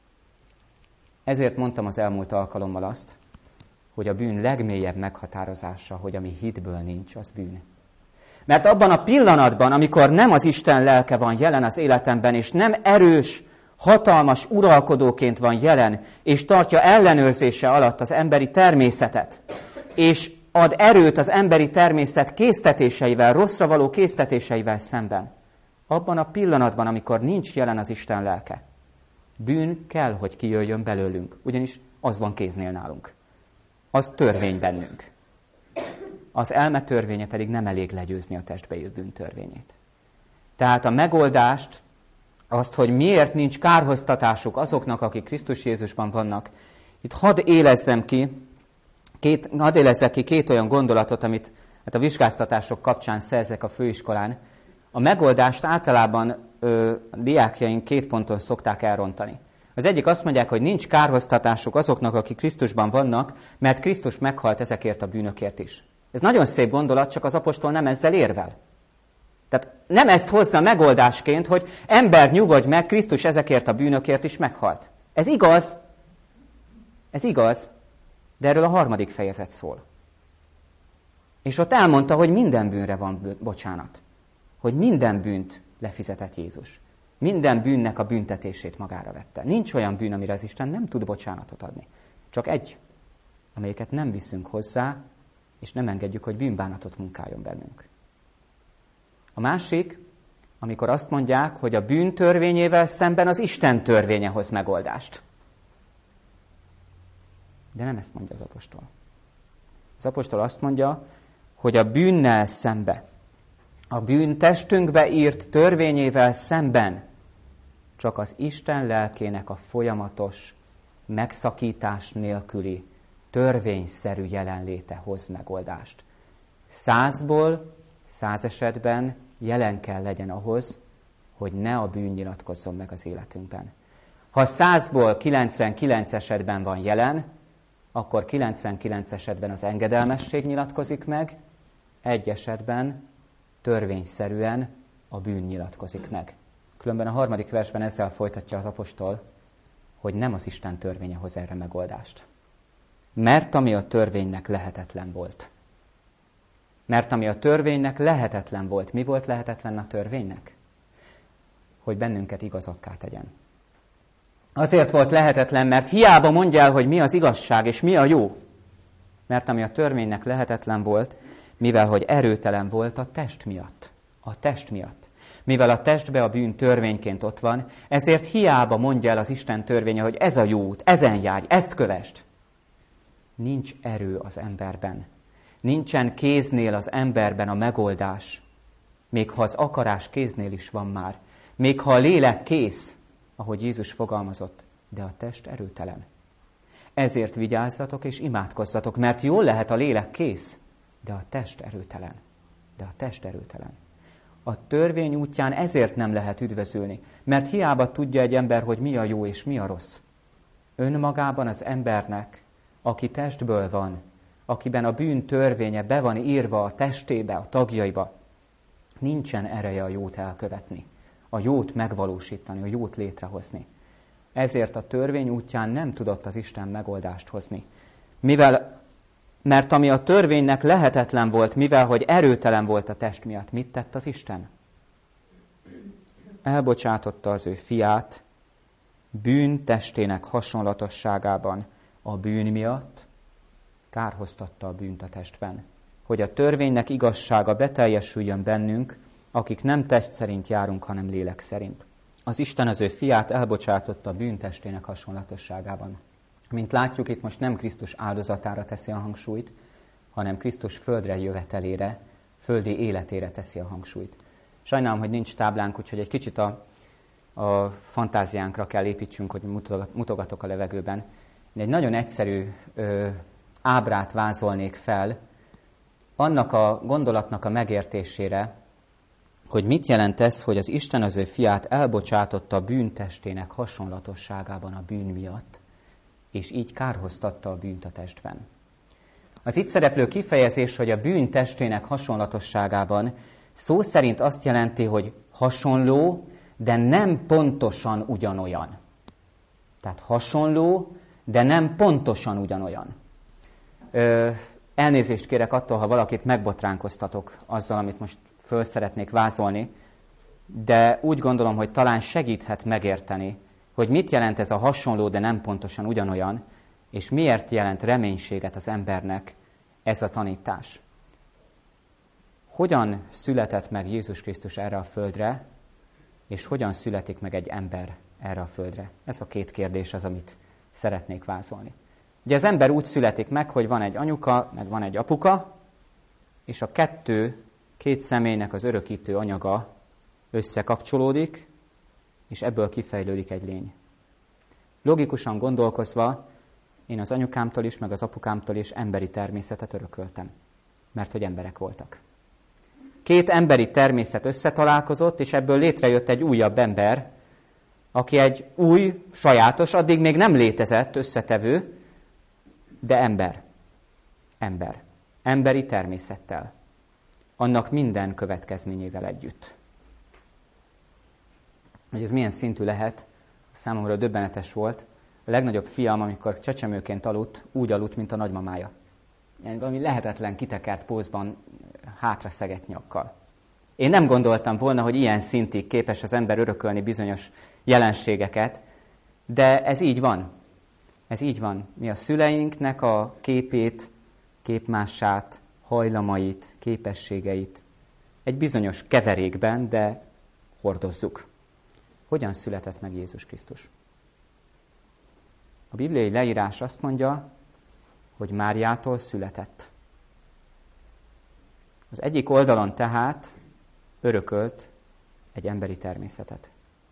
Ezért mondtam az elmúlt alkalommal azt, hogy a bűn legmélyebb meghatározása, hogy ami hitből nincs, az bűn. Mert abban a pillanatban, amikor nem az Isten lelke van jelen az életemben, és nem erős, hatalmas uralkodóként van jelen, és tartja ellenőrzése alatt az emberi természetet, és ad erőt az emberi természet késztetéseivel, rosszra való késztetéseivel szemben. Abban a pillanatban, amikor nincs jelen az Isten lelke, bűn kell, hogy kijöjjön belőlünk, ugyanis az van kéznél nálunk. Az törvény bennünk. Az elme törvénye pedig nem elég legyőzni a testbe jött bűn törvényét. Tehát a megoldást, azt, hogy miért nincs kárhoztatásuk azoknak, akik Krisztus Jézusban vannak, itt hadd élezzem ki, két, hadd élezzek ki két olyan gondolatot, amit hát a vizsgáztatások kapcsán szerzek a főiskolán. A megoldást általában ö, a diákjaink két ponton szokták elrontani. Az egyik azt mondják, hogy nincs kárhoztatásuk azoknak, akik Krisztusban vannak, mert Krisztus meghalt ezekért a bűnökért is. Ez nagyon szép gondolat, csak az apostol nem ezzel érvel. Tehát nem ezt hozza megoldásként, hogy ember, nyugodj meg, Krisztus ezekért a bűnökért is meghalt. Ez igaz, ez igaz, de erről a harmadik fejezet szól. És ott elmondta, hogy minden bűnre van bocsánat. hogy minden bűnt lefizetett Jézus. Minden bűnnek a büntetését magára vette. Nincs olyan bűn, amire az Isten nem tud bocsánatot adni. Csak egy, amelyiket nem viszünk hozzá, és nem engedjük, hogy bűnbánatot munkáljon bennünk. A másik, amikor azt mondják, hogy a bűn törvényével szemben az Isten törvénye hoz megoldást. De nem ezt mondja az apostol. Az apostol azt mondja, hogy a bűnnel szembe, a bűn testünkbe írt törvényével szemben csak az Isten lelkének a folyamatos, megszakítás nélküli, törvényszerű jelenléte hoz megoldást. Százból, száz esetben jelen kell legyen ahhoz, hogy ne a bűn nyilatkozzon meg az életünkben. Ha százból kilencvenkilenc esetben van jelen, akkor kilencvenkilenc esetben az engedelmesség nyilatkozik meg, egy esetben törvényszerűen a bűn nyilatkozik meg. Különben a harmadik versben ezzel folytatja az apostol, hogy nem az Isten törvénye hoz erre megoldást. Mert ami a törvénynek lehetetlen volt. Mert ami a törvénynek lehetetlen volt. Mi volt lehetetlen a törvénynek? Hogy bennünket igazakká tegyen. Azért volt lehetetlen, mert hiába mondja el, hogy mi az igazság és mi a jó. Mert ami a törvénynek lehetetlen volt, mivel hogy erőtelen volt a test miatt. A test miatt. Mivel a testbe a bűn törvényként ott van, ezért hiába mondja el az Isten törvénye, hogy ez a jó út, ezen járj, ezt kövesd. Nincs erő az emberben. Nincsen kéznél az emberben a megoldás. Még ha az akarás kéznél is van már. Még ha a lélek kész, ahogy Jézus fogalmazott, de a test erőtelen. Ezért vigyázzatok és imádkozzatok, mert jól lehet a lélek kész, de a test erőtelen. De a test erőtelen. A törvény útján ezért nem lehet üdvözülni, mert hiába tudja egy ember, hogy mi a jó és mi a rossz. Önmagában az embernek, aki testből van, akiben a bűn törvénye be van írva a testébe, a tagjaiba, nincsen ereje a jót elkövetni, a jót megvalósítani, a jót létrehozni. Ezért a törvény útján nem tudott az Isten megoldást hozni. Mivel, mert ami a törvénynek lehetetlen volt, mivel hogy erőtelen volt a test miatt, mit tett az Isten? Elbocsátotta az ő fiát bűn testének hasonlatosságában a bűn miatt, kárhoztatta a bűnt a testben, hogy a törvénynek igazsága beteljesüljön bennünk, akik nem test szerint járunk, hanem lélek szerint. Az Isten az ő fiát elbocsátotta a bűn testének hasonlatosságában. Mint látjuk, itt most nem Krisztus áldozatára teszi a hangsúlyt, hanem Krisztus földre jövetelére, földi életére teszi a hangsúlyt. Sajnálom, hogy nincs táblánk, úgyhogy egy kicsit a, a fantáziánkra kell építsünk, hogy mutogatok a levegőben. Én egy nagyon egyszerű ö, ábrát vázolnék fel, annak a gondolatnak a megértésére, hogy mit jelent ez, hogy az Isten az ő fiát elbocsátotta a bűntestének hasonlatosságában a bűn miatt, és így kárhoztatta a bűnt a testben. Az itt szereplő kifejezés, hogy a bűn testének hasonlatosságában szó szerint azt jelenti, hogy hasonló, de nem pontosan ugyanolyan. Tehát hasonló, de nem pontosan ugyanolyan. Ö, elnézést kérek attól, ha valakit megbotránkoztatok azzal, amit most föl szeretnék vázolni, de úgy gondolom, hogy talán segíthet megérteni, hogy mit jelent ez a hasonló, de nem pontosan ugyanolyan, és miért jelent reménységet az embernek ez a tanítás. Hogyan született meg Jézus Krisztus erre a földre, és hogyan születik meg egy ember erre a földre? Ez a két kérdés az, amit szeretnék vázolni. Ugye az ember úgy születik meg, hogy van egy anyuka, meg van egy apuka, és a kettő, két személynek az örökítő anyaga összekapcsolódik, és ebből kifejlődik egy lény. Logikusan gondolkozva, én az anyukámtól is, meg az apukámtól is emberi természetet örököltem, mert hogy emberek voltak. Két emberi természet összetalálkozott, és ebből létrejött egy újabb ember, aki egy új, sajátos, addig még nem létezett összetevő, de ember. Ember. Emberi természettel. Annak minden következményével együtt. Hogy ez milyen szintű lehet, számomra döbbenetes volt. A legnagyobb fiam, amikor csecsemőként aludt, úgy aludt, mint a nagymamája. Ilyen valami lehetetlen kitekert pózban hátra szegett nyakkal. Én nem gondoltam volna, hogy ilyen szintig képes az ember örökölni bizonyos jelenségeket, de ez így van. Ez így van. Mi a szüleinknek a képét, képmássát, hajlamait, képességeit egy bizonyos keverékben, de hordozzuk. Hogyan született meg Jézus Krisztus? A bibliai leírás azt mondja, hogy Máriától született. Az egyik oldalon tehát örökölt egy emberi természetet.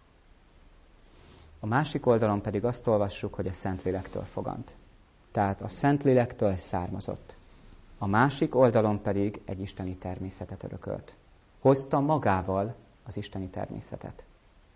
A másik oldalon pedig azt olvassuk, hogy a Szentlélektől fogant. Tehát a Szentlélektől származott. A másik oldalon pedig egy isteni természetet örökölt. Hozta magával az isteni természetet.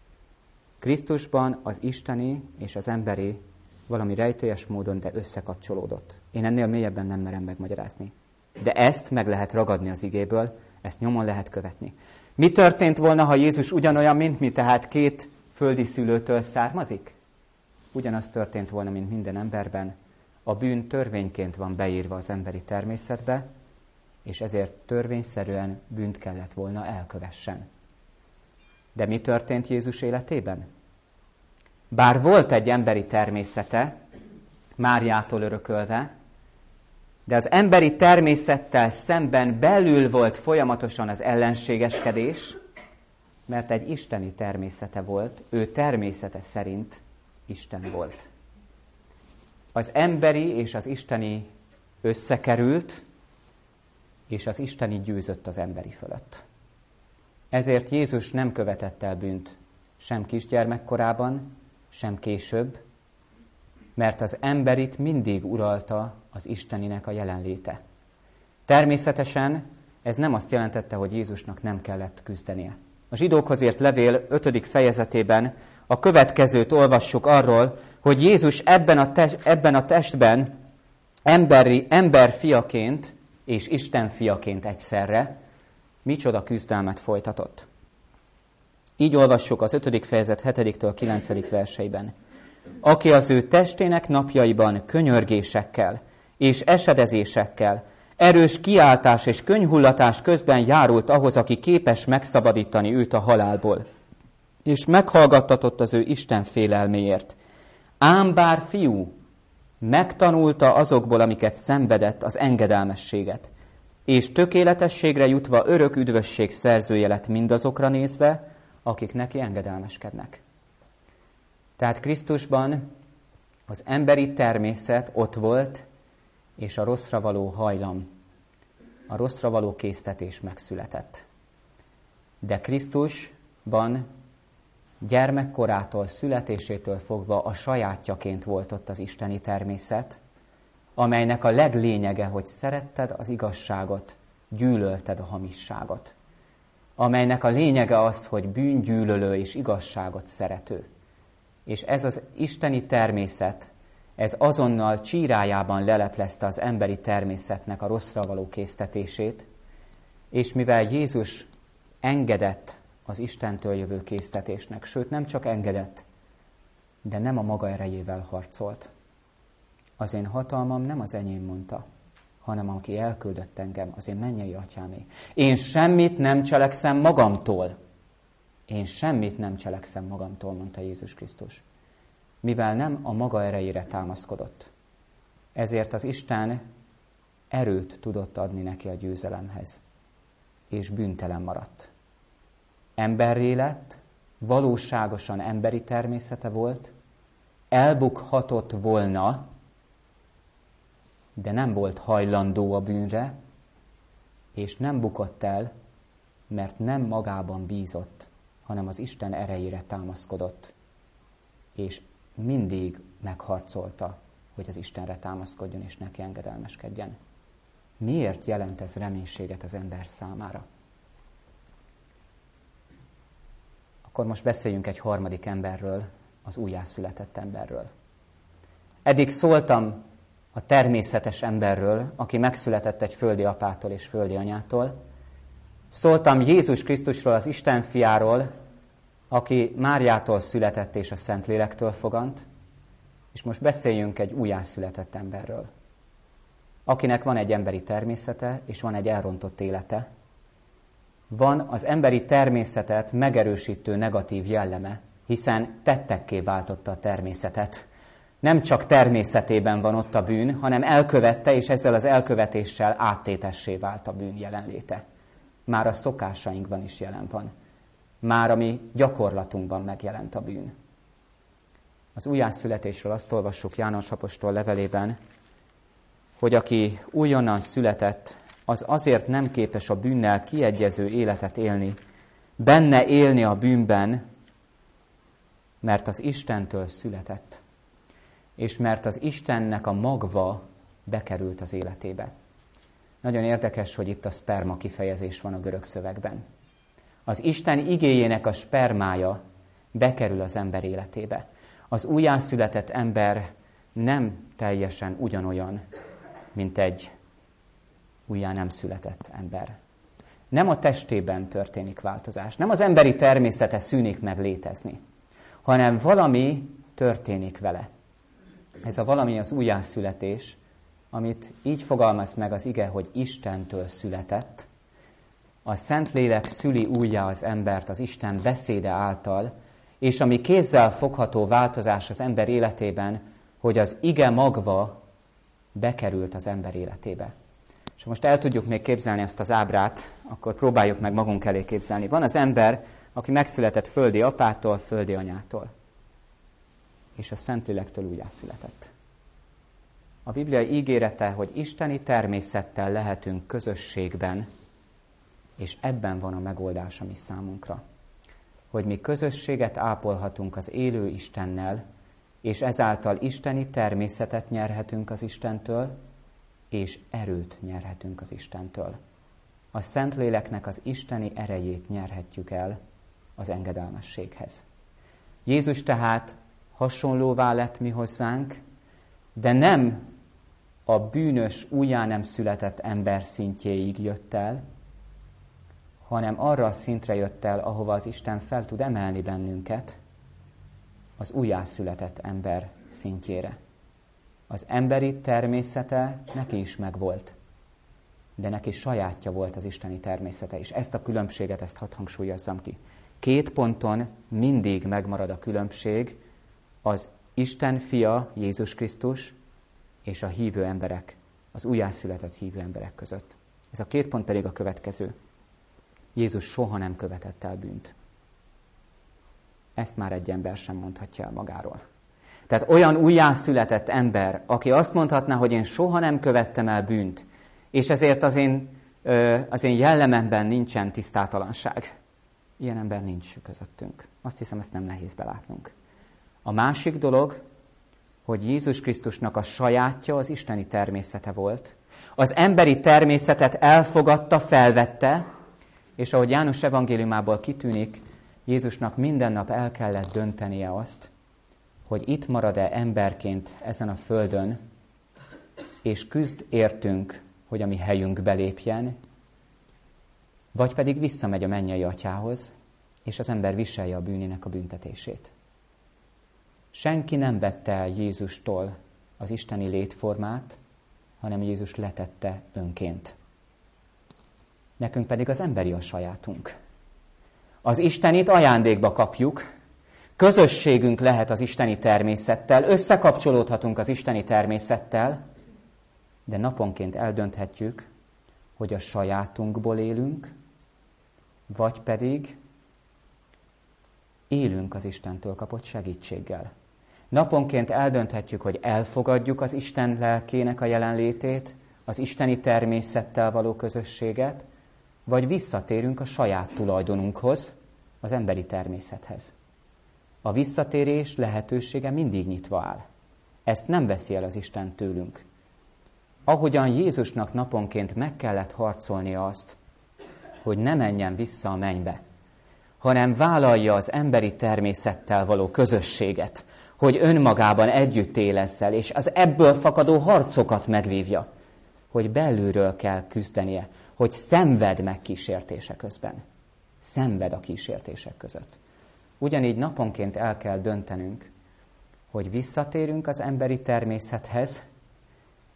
Krisztusban az isteni és az emberi valami rejtélyes módon, de összekapcsolódott. Én ennél mélyebben nem merem megmagyarázni. De ezt meg lehet ragadni az igéből, ezt nyomon lehet követni. Mi történt volna, ha Jézus ugyanolyan, mint mi, tehát két földi szülőtől származik? Ugyanaz történt volna, mint minden emberben. A bűn törvényként van beírva az emberi természetbe, és ezért törvényszerűen bűnt kellett volna elkövessen. De mi történt Jézus életében? Bár volt egy emberi természete, Máriától örökölve, de az emberi természettel szemben belül volt folyamatosan az ellenségeskedés, mert egy isteni természete volt, ő természete szerint Isten volt. Az emberi és az isteni összekerült, és az isteni győzött az emberi fölött. Ezért Jézus nem követett el bűnt sem kisgyermekkorában, sem később, mert az emberit mindig uralta az isteninek a jelenléte. Természetesen ez nem azt jelentette, hogy Jézusnak nem kellett küzdenie. A zsidókhoz írt levél ötödik fejezetében a következőt olvassuk arról, hogy Jézus ebben a, test, ebben a testben emberi, ember fiaként és Isten fiaként egyszerre micsoda küzdelmet folytatott. Így olvassuk az ötödik fejezet hetediktől kilencedik verseiben. Aki az ő testének napjaiban könyörgésekkel és esedezésekkel, erős kiáltás és könnyhullatás közben járult ahhoz, aki képes megszabadítani őt a halálból, és meghallgattatott az ő Isten félelméért. Ám bár fiú megtanulta azokból, amiket szenvedett, az engedelmességet, és tökéletességre jutva örök üdvösség szerzője lett mindazokra nézve, akik neki engedelmeskednek. Tehát Krisztusban az emberi természet ott volt, és a rosszra való hajlam, a rosszra való késztetés megszületett. De Krisztusban gyermekkorától, születésétől fogva a sajátjaként volt ott az isteni természet, amelynek a leglényege, hogy szeretted az igazságot, gyűlölted a hamisságot. Amelynek a lényege az, hogy bűngyűlölő és igazságot szerető. És ez az isteni természet, ez azonnal csírájában leleplezte az emberi természetnek a rosszra való késztetését, és mivel Jézus engedett az Istentől jövő késztetésnek, sőt nem csak engedett, de nem a maga erejével harcolt. Az én hatalmam nem az enyém, mondta, hanem aki elküldött engem, az én mennyei atyámé. Én semmit nem cselekszem magamtól. Én semmit nem cselekszem magamtól, mondta Jézus Krisztus. Mivel nem a maga erejére támaszkodott. Ezért az Isten erőt tudott adni neki a győzelemhez, és bűntelen maradt. Emberré lett, valóságosan emberi természete volt, elbukhatott volna, de nem volt hajlandó a bűnre, és nem bukott el, mert nem magában bízott, hanem az Isten erejére támaszkodott, és mindig megharcolta, hogy az Istenre támaszkodjon és neki engedelmeskedjen. Miért jelent ez reménységet az ember számára? Akkor most beszéljünk egy harmadik emberről, az újjászületett emberről. Eddig szóltam a természetes emberről, aki megszületett egy földi apától és földi anyától. Szóltam Jézus Krisztusról, az Isten fiáról, aki Máriától született és a Szentlélektől fogant, és most beszéljünk egy újjászületett emberről, akinek van egy emberi természete, és van egy elrontott élete, van az emberi természetet megerősítő negatív jelleme, hiszen tettekké váltotta a természetet. Nem csak természetében van ott a bűn, hanem elkövette, és ezzel az elkövetéssel áttétessé vált a bűn jelenléte. Már a szokásainkban is jelen van. Már a mi gyakorlatunkban megjelent a bűn. Az újjászületésről azt olvassuk János apostol levelében, hogy aki újonnan született, az azért nem képes a bűnnel kiegyező életet élni, benne élni a bűnben, mert az Istentől született, és mert az Istennek a magva bekerült az életébe. Nagyon érdekes, hogy itt a sperma kifejezés van a görög szövegben. Az Isten igéjének a spermája bekerül az ember életébe. Az újjászületett ember nem teljesen ugyanolyan, mint egy újjá nem született ember. Nem a testében történik változás, nem az emberi természete szűnik meg létezni, hanem valami történik vele. Ez a valami az újjászületés, amit így fogalmaz meg az ige, hogy Istentől született. A Szentlélek szüli újjá az embert az Isten beszéde által, és ami kézzel fogható változás az ember életében, hogy az ige magva bekerült az ember életébe. És most el tudjuk még képzelni ezt az ábrát, akkor próbáljuk meg magunk elé képzelni. Van az ember, aki megszületett földi apától, földi anyától, és a Szentlélektől újjászületett. A Bibliai ígérete, hogy isteni természettel lehetünk közösségben, és ebben van a megoldás a mi számunkra. Hogy mi közösséget ápolhatunk az élő Istennel, és ezáltal isteni természetet nyerhetünk az Istentől, és erőt nyerhetünk az Istentől. A Szentléleknek az isteni erejét nyerhetjük el az engedelmességhez. Jézus tehát hasonlóvá lett mi hozzánk, de nem a bűnös, újjá nem született ember szintjéig jött el, hanem arra a szintre jött el, ahova az Isten fel tud emelni bennünket, az újjászületett ember szintjére. Az emberi természete neki is megvolt, de neki sajátja volt az isteni természete, és ezt a különbséget, ezt hadd hangsúlyozzam ki. Két ponton mindig megmarad a különbség az Isten fia, Jézus Krisztus, és a hívő emberek, az újjászületett hívő emberek között. Ez a két pont pedig a következő. Jézus soha nem követett el bűnt. Ezt már egy ember sem mondhatja el magáról. Tehát olyan újjászületett ember, aki azt mondhatná, hogy én soha nem követtem el bűnt, és ezért az én, az én jellememben nincsen tisztátalanság. Ilyen ember nincs közöttünk. Azt hiszem, ezt nem nehéz belátnunk. A másik dolog, hogy Jézus Krisztusnak a sajátja az isteni természete volt. Az emberi természetet elfogadta, felvette, és ahogy János evangéliumából kitűnik, Jézusnak minden nap el kellett döntenie azt, hogy itt marad-e emberként ezen a földön, és küzd értünk, hogy a mi helyünkbe lépjen, vagy pedig visszamegy a mennyei atyához, és az ember viselje a bűnének a büntetését. Senki nem vette el Jézustól az isteni létformát, hanem Jézus letette önként. Nekünk pedig az emberi a sajátunk. Az istenit ajándékba kapjuk, közösségünk lehet az isteni természettel, összekapcsolódhatunk az isteni természettel, de naponként eldönthetjük, hogy a sajátunkból élünk, vagy pedig élünk az Istentől kapott segítséggel. Naponként eldönthetjük, hogy elfogadjuk az Isten lelkének a jelenlétét, az isteni természettel való közösséget, vagy visszatérünk a saját tulajdonunkhoz, az emberi természethez. A visszatérés lehetősége mindig nyitva áll. Ezt nem veszi el az Isten tőlünk. Ahogyan Jézusnak naponként meg kellett harcolnia azt, hogy ne menjen vissza a mennybe, hanem vállalja az emberi természettel való közösséget, hogy önmagában együtt él ezzel, és az ebből fakadó harcokat megvívja, hogy belülről kell küzdenie, hogy szenved meg kísértése közben. Szenved a kísértések között. Ugyanígy naponként el kell döntenünk, hogy visszatérünk az emberi természethez,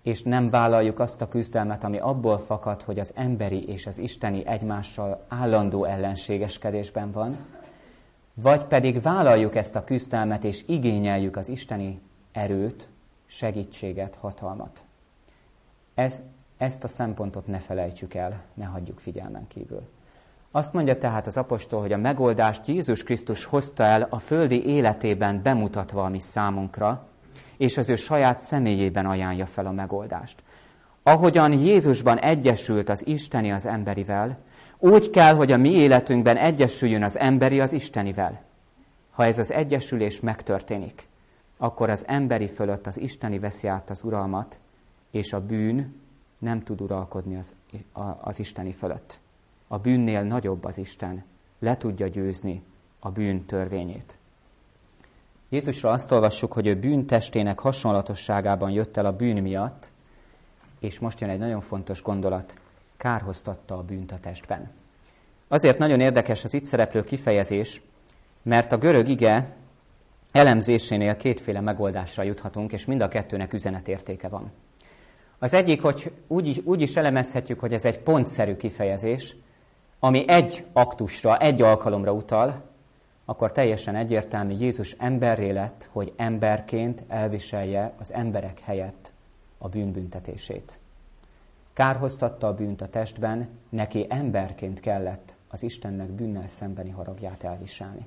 és nem vállaljuk azt a küzdelmet, ami abból fakad, hogy az emberi és az isteni egymással állandó ellenségeskedésben van, vagy pedig vállaljuk ezt a küzdelmet, és igényeljük az isteni erőt, segítséget, hatalmat. Ez, ezt a szempontot ne felejtsük el, ne hagyjuk figyelmen kívül. Azt mondja tehát az apostol, hogy a megoldást Jézus Krisztus hozta el a földi életében bemutatva a mi számunkra, és az ő saját személyében ajánlja fel a megoldást. Ahogyan Jézusban egyesült az isteni az emberivel, úgy kell, hogy a mi életünkben egyesüljön az emberi az istenivel. Ha ez az egyesülés megtörténik, akkor az emberi fölött az isteni veszi át az uralmat, és a bűn nem tud uralkodni az, az isteni fölött. A bűnnél nagyobb az Isten, le tudja győzni a bűn törvényét. Jézusra azt olvassuk, hogy ő bűntestének hasonlatosságában jött el a bűn miatt, és most jön egy nagyon fontos gondolat, kárhoztatta a bűnt a testben. Azért nagyon érdekes az itt szereplő kifejezés, mert a görög ige elemzésénél kétféle megoldásra juthatunk, és mind a kettőnek üzenetértéke van. Az egyik, hogy úgy is, úgy is elemezhetjük, hogy ez egy pontszerű kifejezés, ami egy aktusra, egy alkalomra utal, akkor teljesen egyértelmű, Jézus emberré lett, hogy emberként elviselje az emberek helyett a bűnbüntetését. Kárhoztatta a bűnt a testben, neki emberként kellett az Istennek bűnnel szembeni haragját elviselni.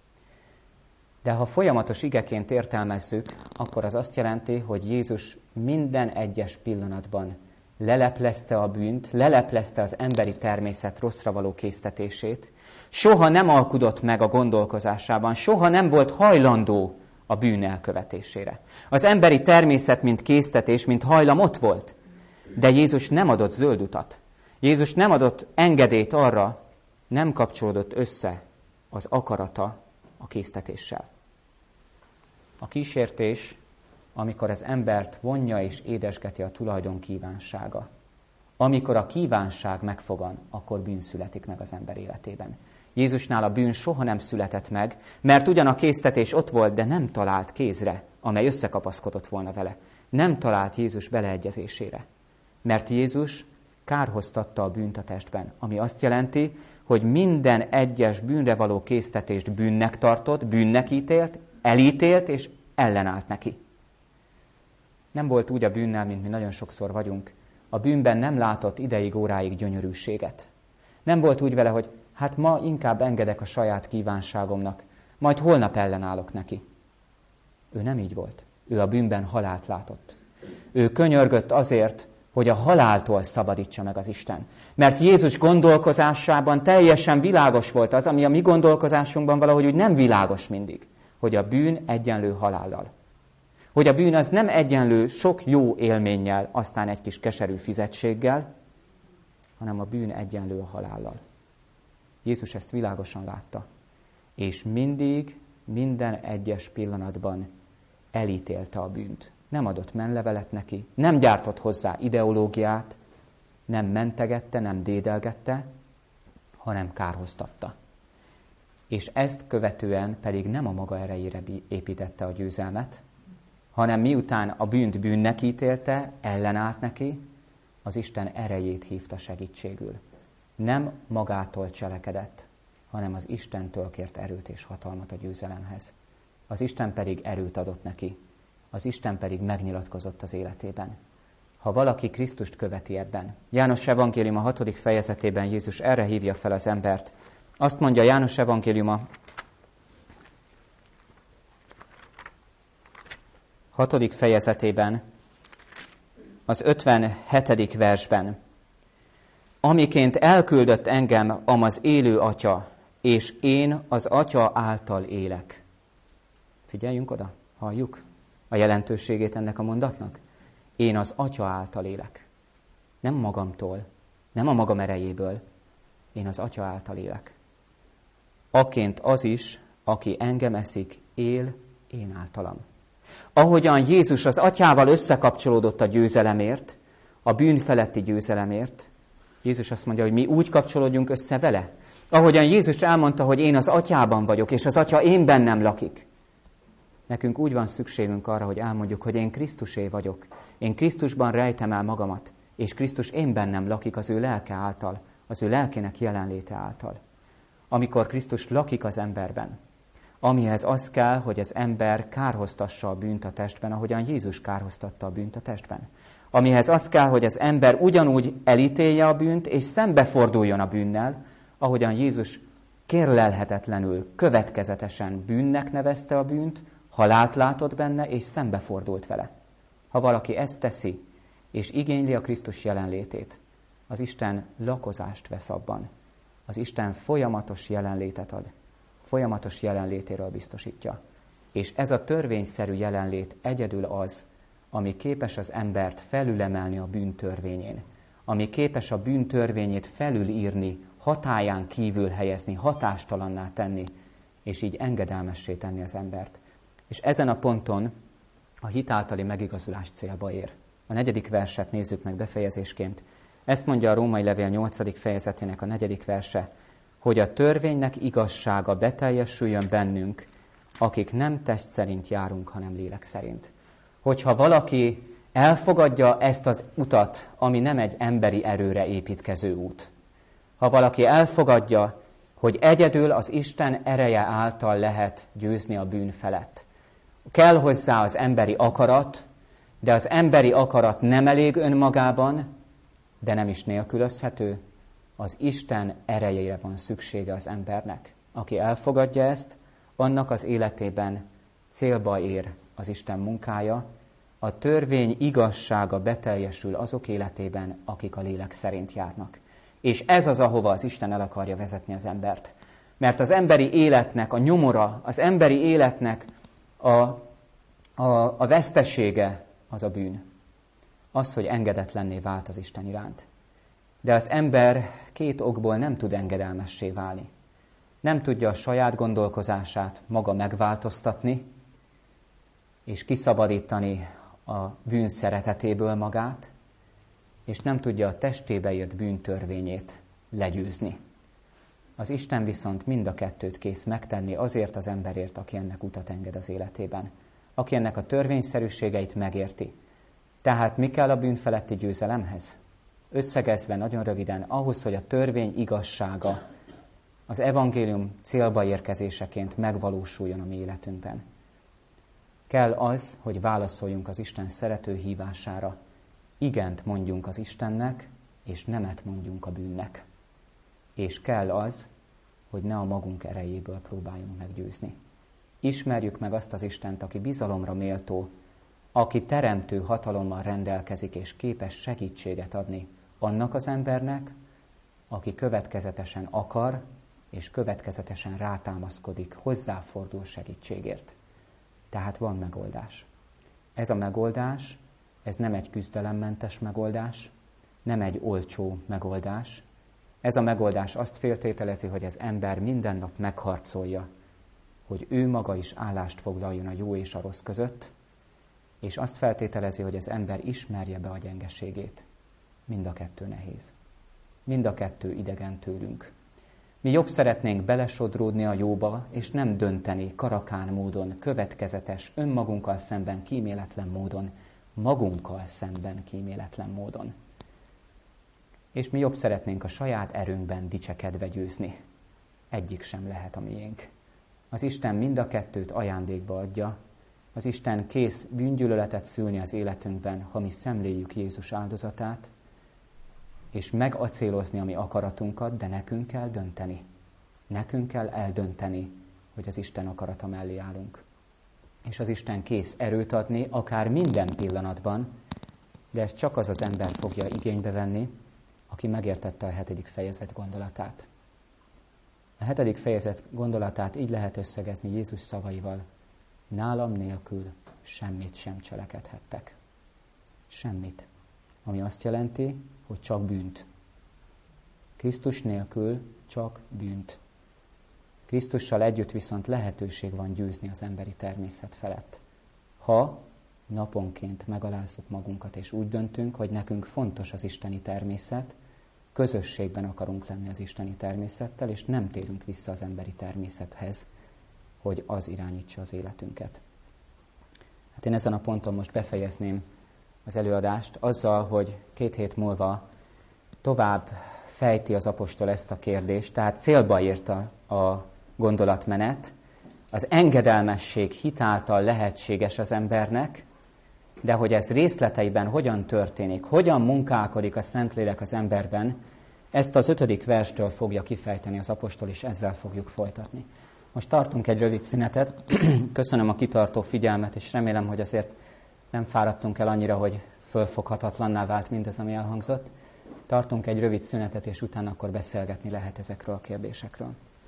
De ha folyamatos igeként értelmezzük, akkor az azt jelenti, hogy Jézus minden egyes pillanatban leleplezte a bűnt, leleplezte az emberi természet rosszra való késztetését, soha nem alkudott meg a gondolkozásában, soha nem volt hajlandó a bűn elkövetésére. Az emberi természet, mint késztetés, mint hajlam ott volt, de Jézus nem adott zöld utat. Jézus nem adott engedélyt arra, nem kapcsolódott össze az akarata a késztetéssel. A kísértés, amikor az embert vonja és édesgeti a tulajdon kívánsága. Amikor a kívánság megfogan, akkor bűn születik meg az ember életében. Jézusnál a bűn soha nem született meg, mert ugyan a késztetés ott volt, de nem talált kézre, amely összekapaszkodott volna vele. Nem talált Jézus beleegyezésére. Mert Jézus kárhoztatta a bűnt a testben, ami azt jelenti, hogy minden egyes bűnre való késztetést bűnnek tartott, bűnnek ítélt, elítélt és ellenállt neki. Nem volt úgy a bűnnel, mint mi nagyon sokszor vagyunk. A bűnben nem látott ideig, óráig gyönyörűséget. Nem volt úgy vele, hogy hát ma inkább engedek a saját kívánságomnak, majd holnap ellenállok neki. Ő nem így volt. Ő a bűnben halált látott. Ő könyörgött azért, hogy a haláltól szabadítsa meg az Isten. Mert Jézus gondolkozásában teljesen világos volt az, ami a mi gondolkozásunkban valahogy úgy nem világos mindig, hogy a bűn egyenlő halállal. Hogy a bűn az nem egyenlő sok jó élménnyel, aztán egy kis keserű fizetséggel, hanem a bűn egyenlő a halállal. Jézus ezt világosan látta, és mindig, minden egyes pillanatban elítélte a bűnt. Nem adott menlevelet neki, nem gyártott hozzá ideológiát, nem mentegette, nem dédelgette, hanem kárhoztatta. És ezt követően pedig nem a maga erejére építette a győzelmet, hanem miután a bűnt bűnnek ítélte, ellenállt neki, az Isten erejét hívta segítségül. Nem magától cselekedett, hanem az Istentől kért erőt és hatalmat a győzelemhez. Az Isten pedig erőt adott neki. Az Isten pedig megnyilatkozott az életében. Ha valaki Krisztust követi ebben. János evangélium a hatodik fejezetében Jézus erre hívja fel az embert. Azt mondja János evangélium a hatodik fejezetében, az ötvenhetedik versben. Amiként elküldött engem amaz élő Atya, és én az Atya által élek. Figyeljünk oda, halljuk a jelentőségét ennek a mondatnak. Én az Atya által élek. Nem magamtól, nem a magam erejéből. Én az Atya által élek. Aként az is, aki engem eszik, él én általam. Ahogyan Jézus az Atyával összekapcsolódott a győzelemért, a bűn feletti győzelemért, Jézus azt mondja, hogy mi úgy kapcsolódjunk össze vele. Ahogyan Jézus elmondta, hogy én az Atyában vagyok, és az Atya én bennem lakik. Nekünk úgy van szükségünk arra, hogy elmondjuk, hogy én Krisztusé vagyok, Én Krisztusban rejtem el magamat, és Krisztus én bennem lakik az ő lelke által, az ő lelkének jelenléte által. Amikor Krisztus lakik az emberben, amihez az kell, hogy az ember kárhoztassa a bűnt a testben, ahogyan Jézus kárhoztatta a bűnt a testben. Amihez az kell, hogy az ember ugyanúgy elítélje a bűnt, és szembeforduljon a bűnnel, ahogyan Jézus kérlelhetetlenül, következetesen bűnnek nevezte a bűnt, halált látott benne, és szembefordult vele. Ha valaki ezt teszi, és igényli a Krisztus jelenlétét, az Isten lakozást vesz abban. Az Isten folyamatos jelenlétet ad. Folyamatos jelenlétéről biztosítja. És ez a törvényszerű jelenlét egyedül az, ami képes az embert felülemelni a bűntörvényén, ami képes a bűntörvényét felülírni, hatályán kívül helyezni, hatástalanná tenni, és így engedelmessé tenni az embert. És ezen a ponton a hit általi megigazulás célba ér. A negyedik verset nézzük meg befejezésként. Ezt mondja a Római levél nyolcadik fejezetének a negyedik verse, hogy a törvénynek igazsága beteljesüljön bennünk, akik nem test szerint járunk, hanem lélek szerint. Hogyha valaki elfogadja ezt az utat, ami nem egy emberi erőre építkező út, ha valaki elfogadja, hogy egyedül az Isten ereje által lehet győzni a bűn felett, kell hozzá az emberi akarat, de az emberi akarat nem elég önmagában, de nem is nélkülözhető, az Isten erejére van szüksége az embernek. Aki elfogadja ezt, annak az életében célba ér az Isten munkája, a törvény igazsága beteljesül azok életében, akik a lélek szerint járnak. És ez az, ahova az Isten el akarja vezetni az embert. Mert az emberi életnek a nyomora, az emberi életnek a, a, a vesztesége az a bűn. Az, hogy engedetlenné vált az Isten iránt. De az ember két okból nem tud engedelmessé válni. Nem tudja a saját gondolkozását maga megváltoztatni, és kiszabadítani a bűn szeretetéből magát, és nem tudja a testébe írt bűntörvényét legyőzni. Az Isten viszont mind a kettőt kész megtenni azért az emberért, aki ennek utat enged az életében. Aki ennek a törvényszerűségeit megérti. Tehát mi kell a bűn feletti győzelemhez? Összegezve nagyon röviden, ahhoz, hogy a törvény igazsága az evangélium célba érkezéseként megvalósuljon a mi életünkben. Kell az, hogy válaszoljunk az Isten szerető hívására. Igent mondjunk az Istennek, és nemet mondjunk a bűnnek. És kell az, hogy ne a magunk erejéből próbáljunk meggyőzni. Ismerjük meg azt az Istent, aki bizalomra méltó, aki teremtő hatalommal rendelkezik, és képes segítséget adni annak az embernek, aki következetesen akar, és következetesen rátámaszkodik, hozzáfordul segítségért. Tehát van megoldás. Ez a megoldás, ez nem egy küzdelemmentes megoldás, nem egy olcsó megoldás. Ez a megoldás azt feltételezi, hogy az ember minden nap megharcolja, hogy ő maga is állást foglaljon a jó és a rossz között, és azt feltételezi, hogy az ember ismerje be a gyengeségét. Mind a kettő nehéz. Mind a kettő idegen tőlünk. Mi jobb szeretnénk belesodródni a jóba, és nem dönteni karakán módon, következetes, önmagunkkal szemben kíméletlen módon, magunkkal szemben kíméletlen módon. És mi jobb szeretnénk a saját erőnkben dicsekedve győzni. Egyik sem lehet a miénk. Az Isten mind a kettőt ajándékba adja. Az Isten kész bűngyűlöletet szülni az életünkben, ha mi szemléljük Jézus áldozatát, és megacélozni a mi akaratunkat, de nekünk kell dönteni. Nekünk kell eldönteni, hogy az Isten akarata mellé állunk. És az Isten kész erőt adni, akár minden pillanatban, de ezt csak az az ember fogja igénybe venni, aki megértette a hetedik fejezet gondolatát. A hetedik fejezet gondolatát így lehet összegezni Jézus szavaival. Nálam nélkül semmit sem cselekedhettek. Semmit. Ami azt jelenti, hogy csak bűnt. Krisztus nélkül csak bűnt. Krisztussal együtt viszont lehetőség van győzni az emberi természet felett. Ha naponként megalázzuk magunkat, és úgy döntünk, hogy nekünk fontos az isteni természet, közösségben akarunk lenni az isteni természettel, és nem térünk vissza az emberi természethez, hogy az irányítsa az életünket. Hát én ezen a ponton most befejezném az előadást azzal, hogy két hét múlva tovább fejti az apostol ezt a kérdést, tehát célba írta a gondolatmenet, az engedelmesség hitáltal lehetséges az embernek, de hogy ez részleteiben hogyan történik, hogyan munkálkodik a Szentlélek az emberben, ezt az ötödik verstől fogja kifejteni az apostol, és ezzel fogjuk folytatni. Most tartunk egy rövid szünetet. Köszönöm a kitartó figyelmet, és remélem, hogy azért nem fáradtunk el annyira, hogy fölfoghatatlanná vált mindez, ami elhangzott. Tartunk egy rövid szünetet, és utána akkor beszélgetni lehet ezekről a kérdésekről.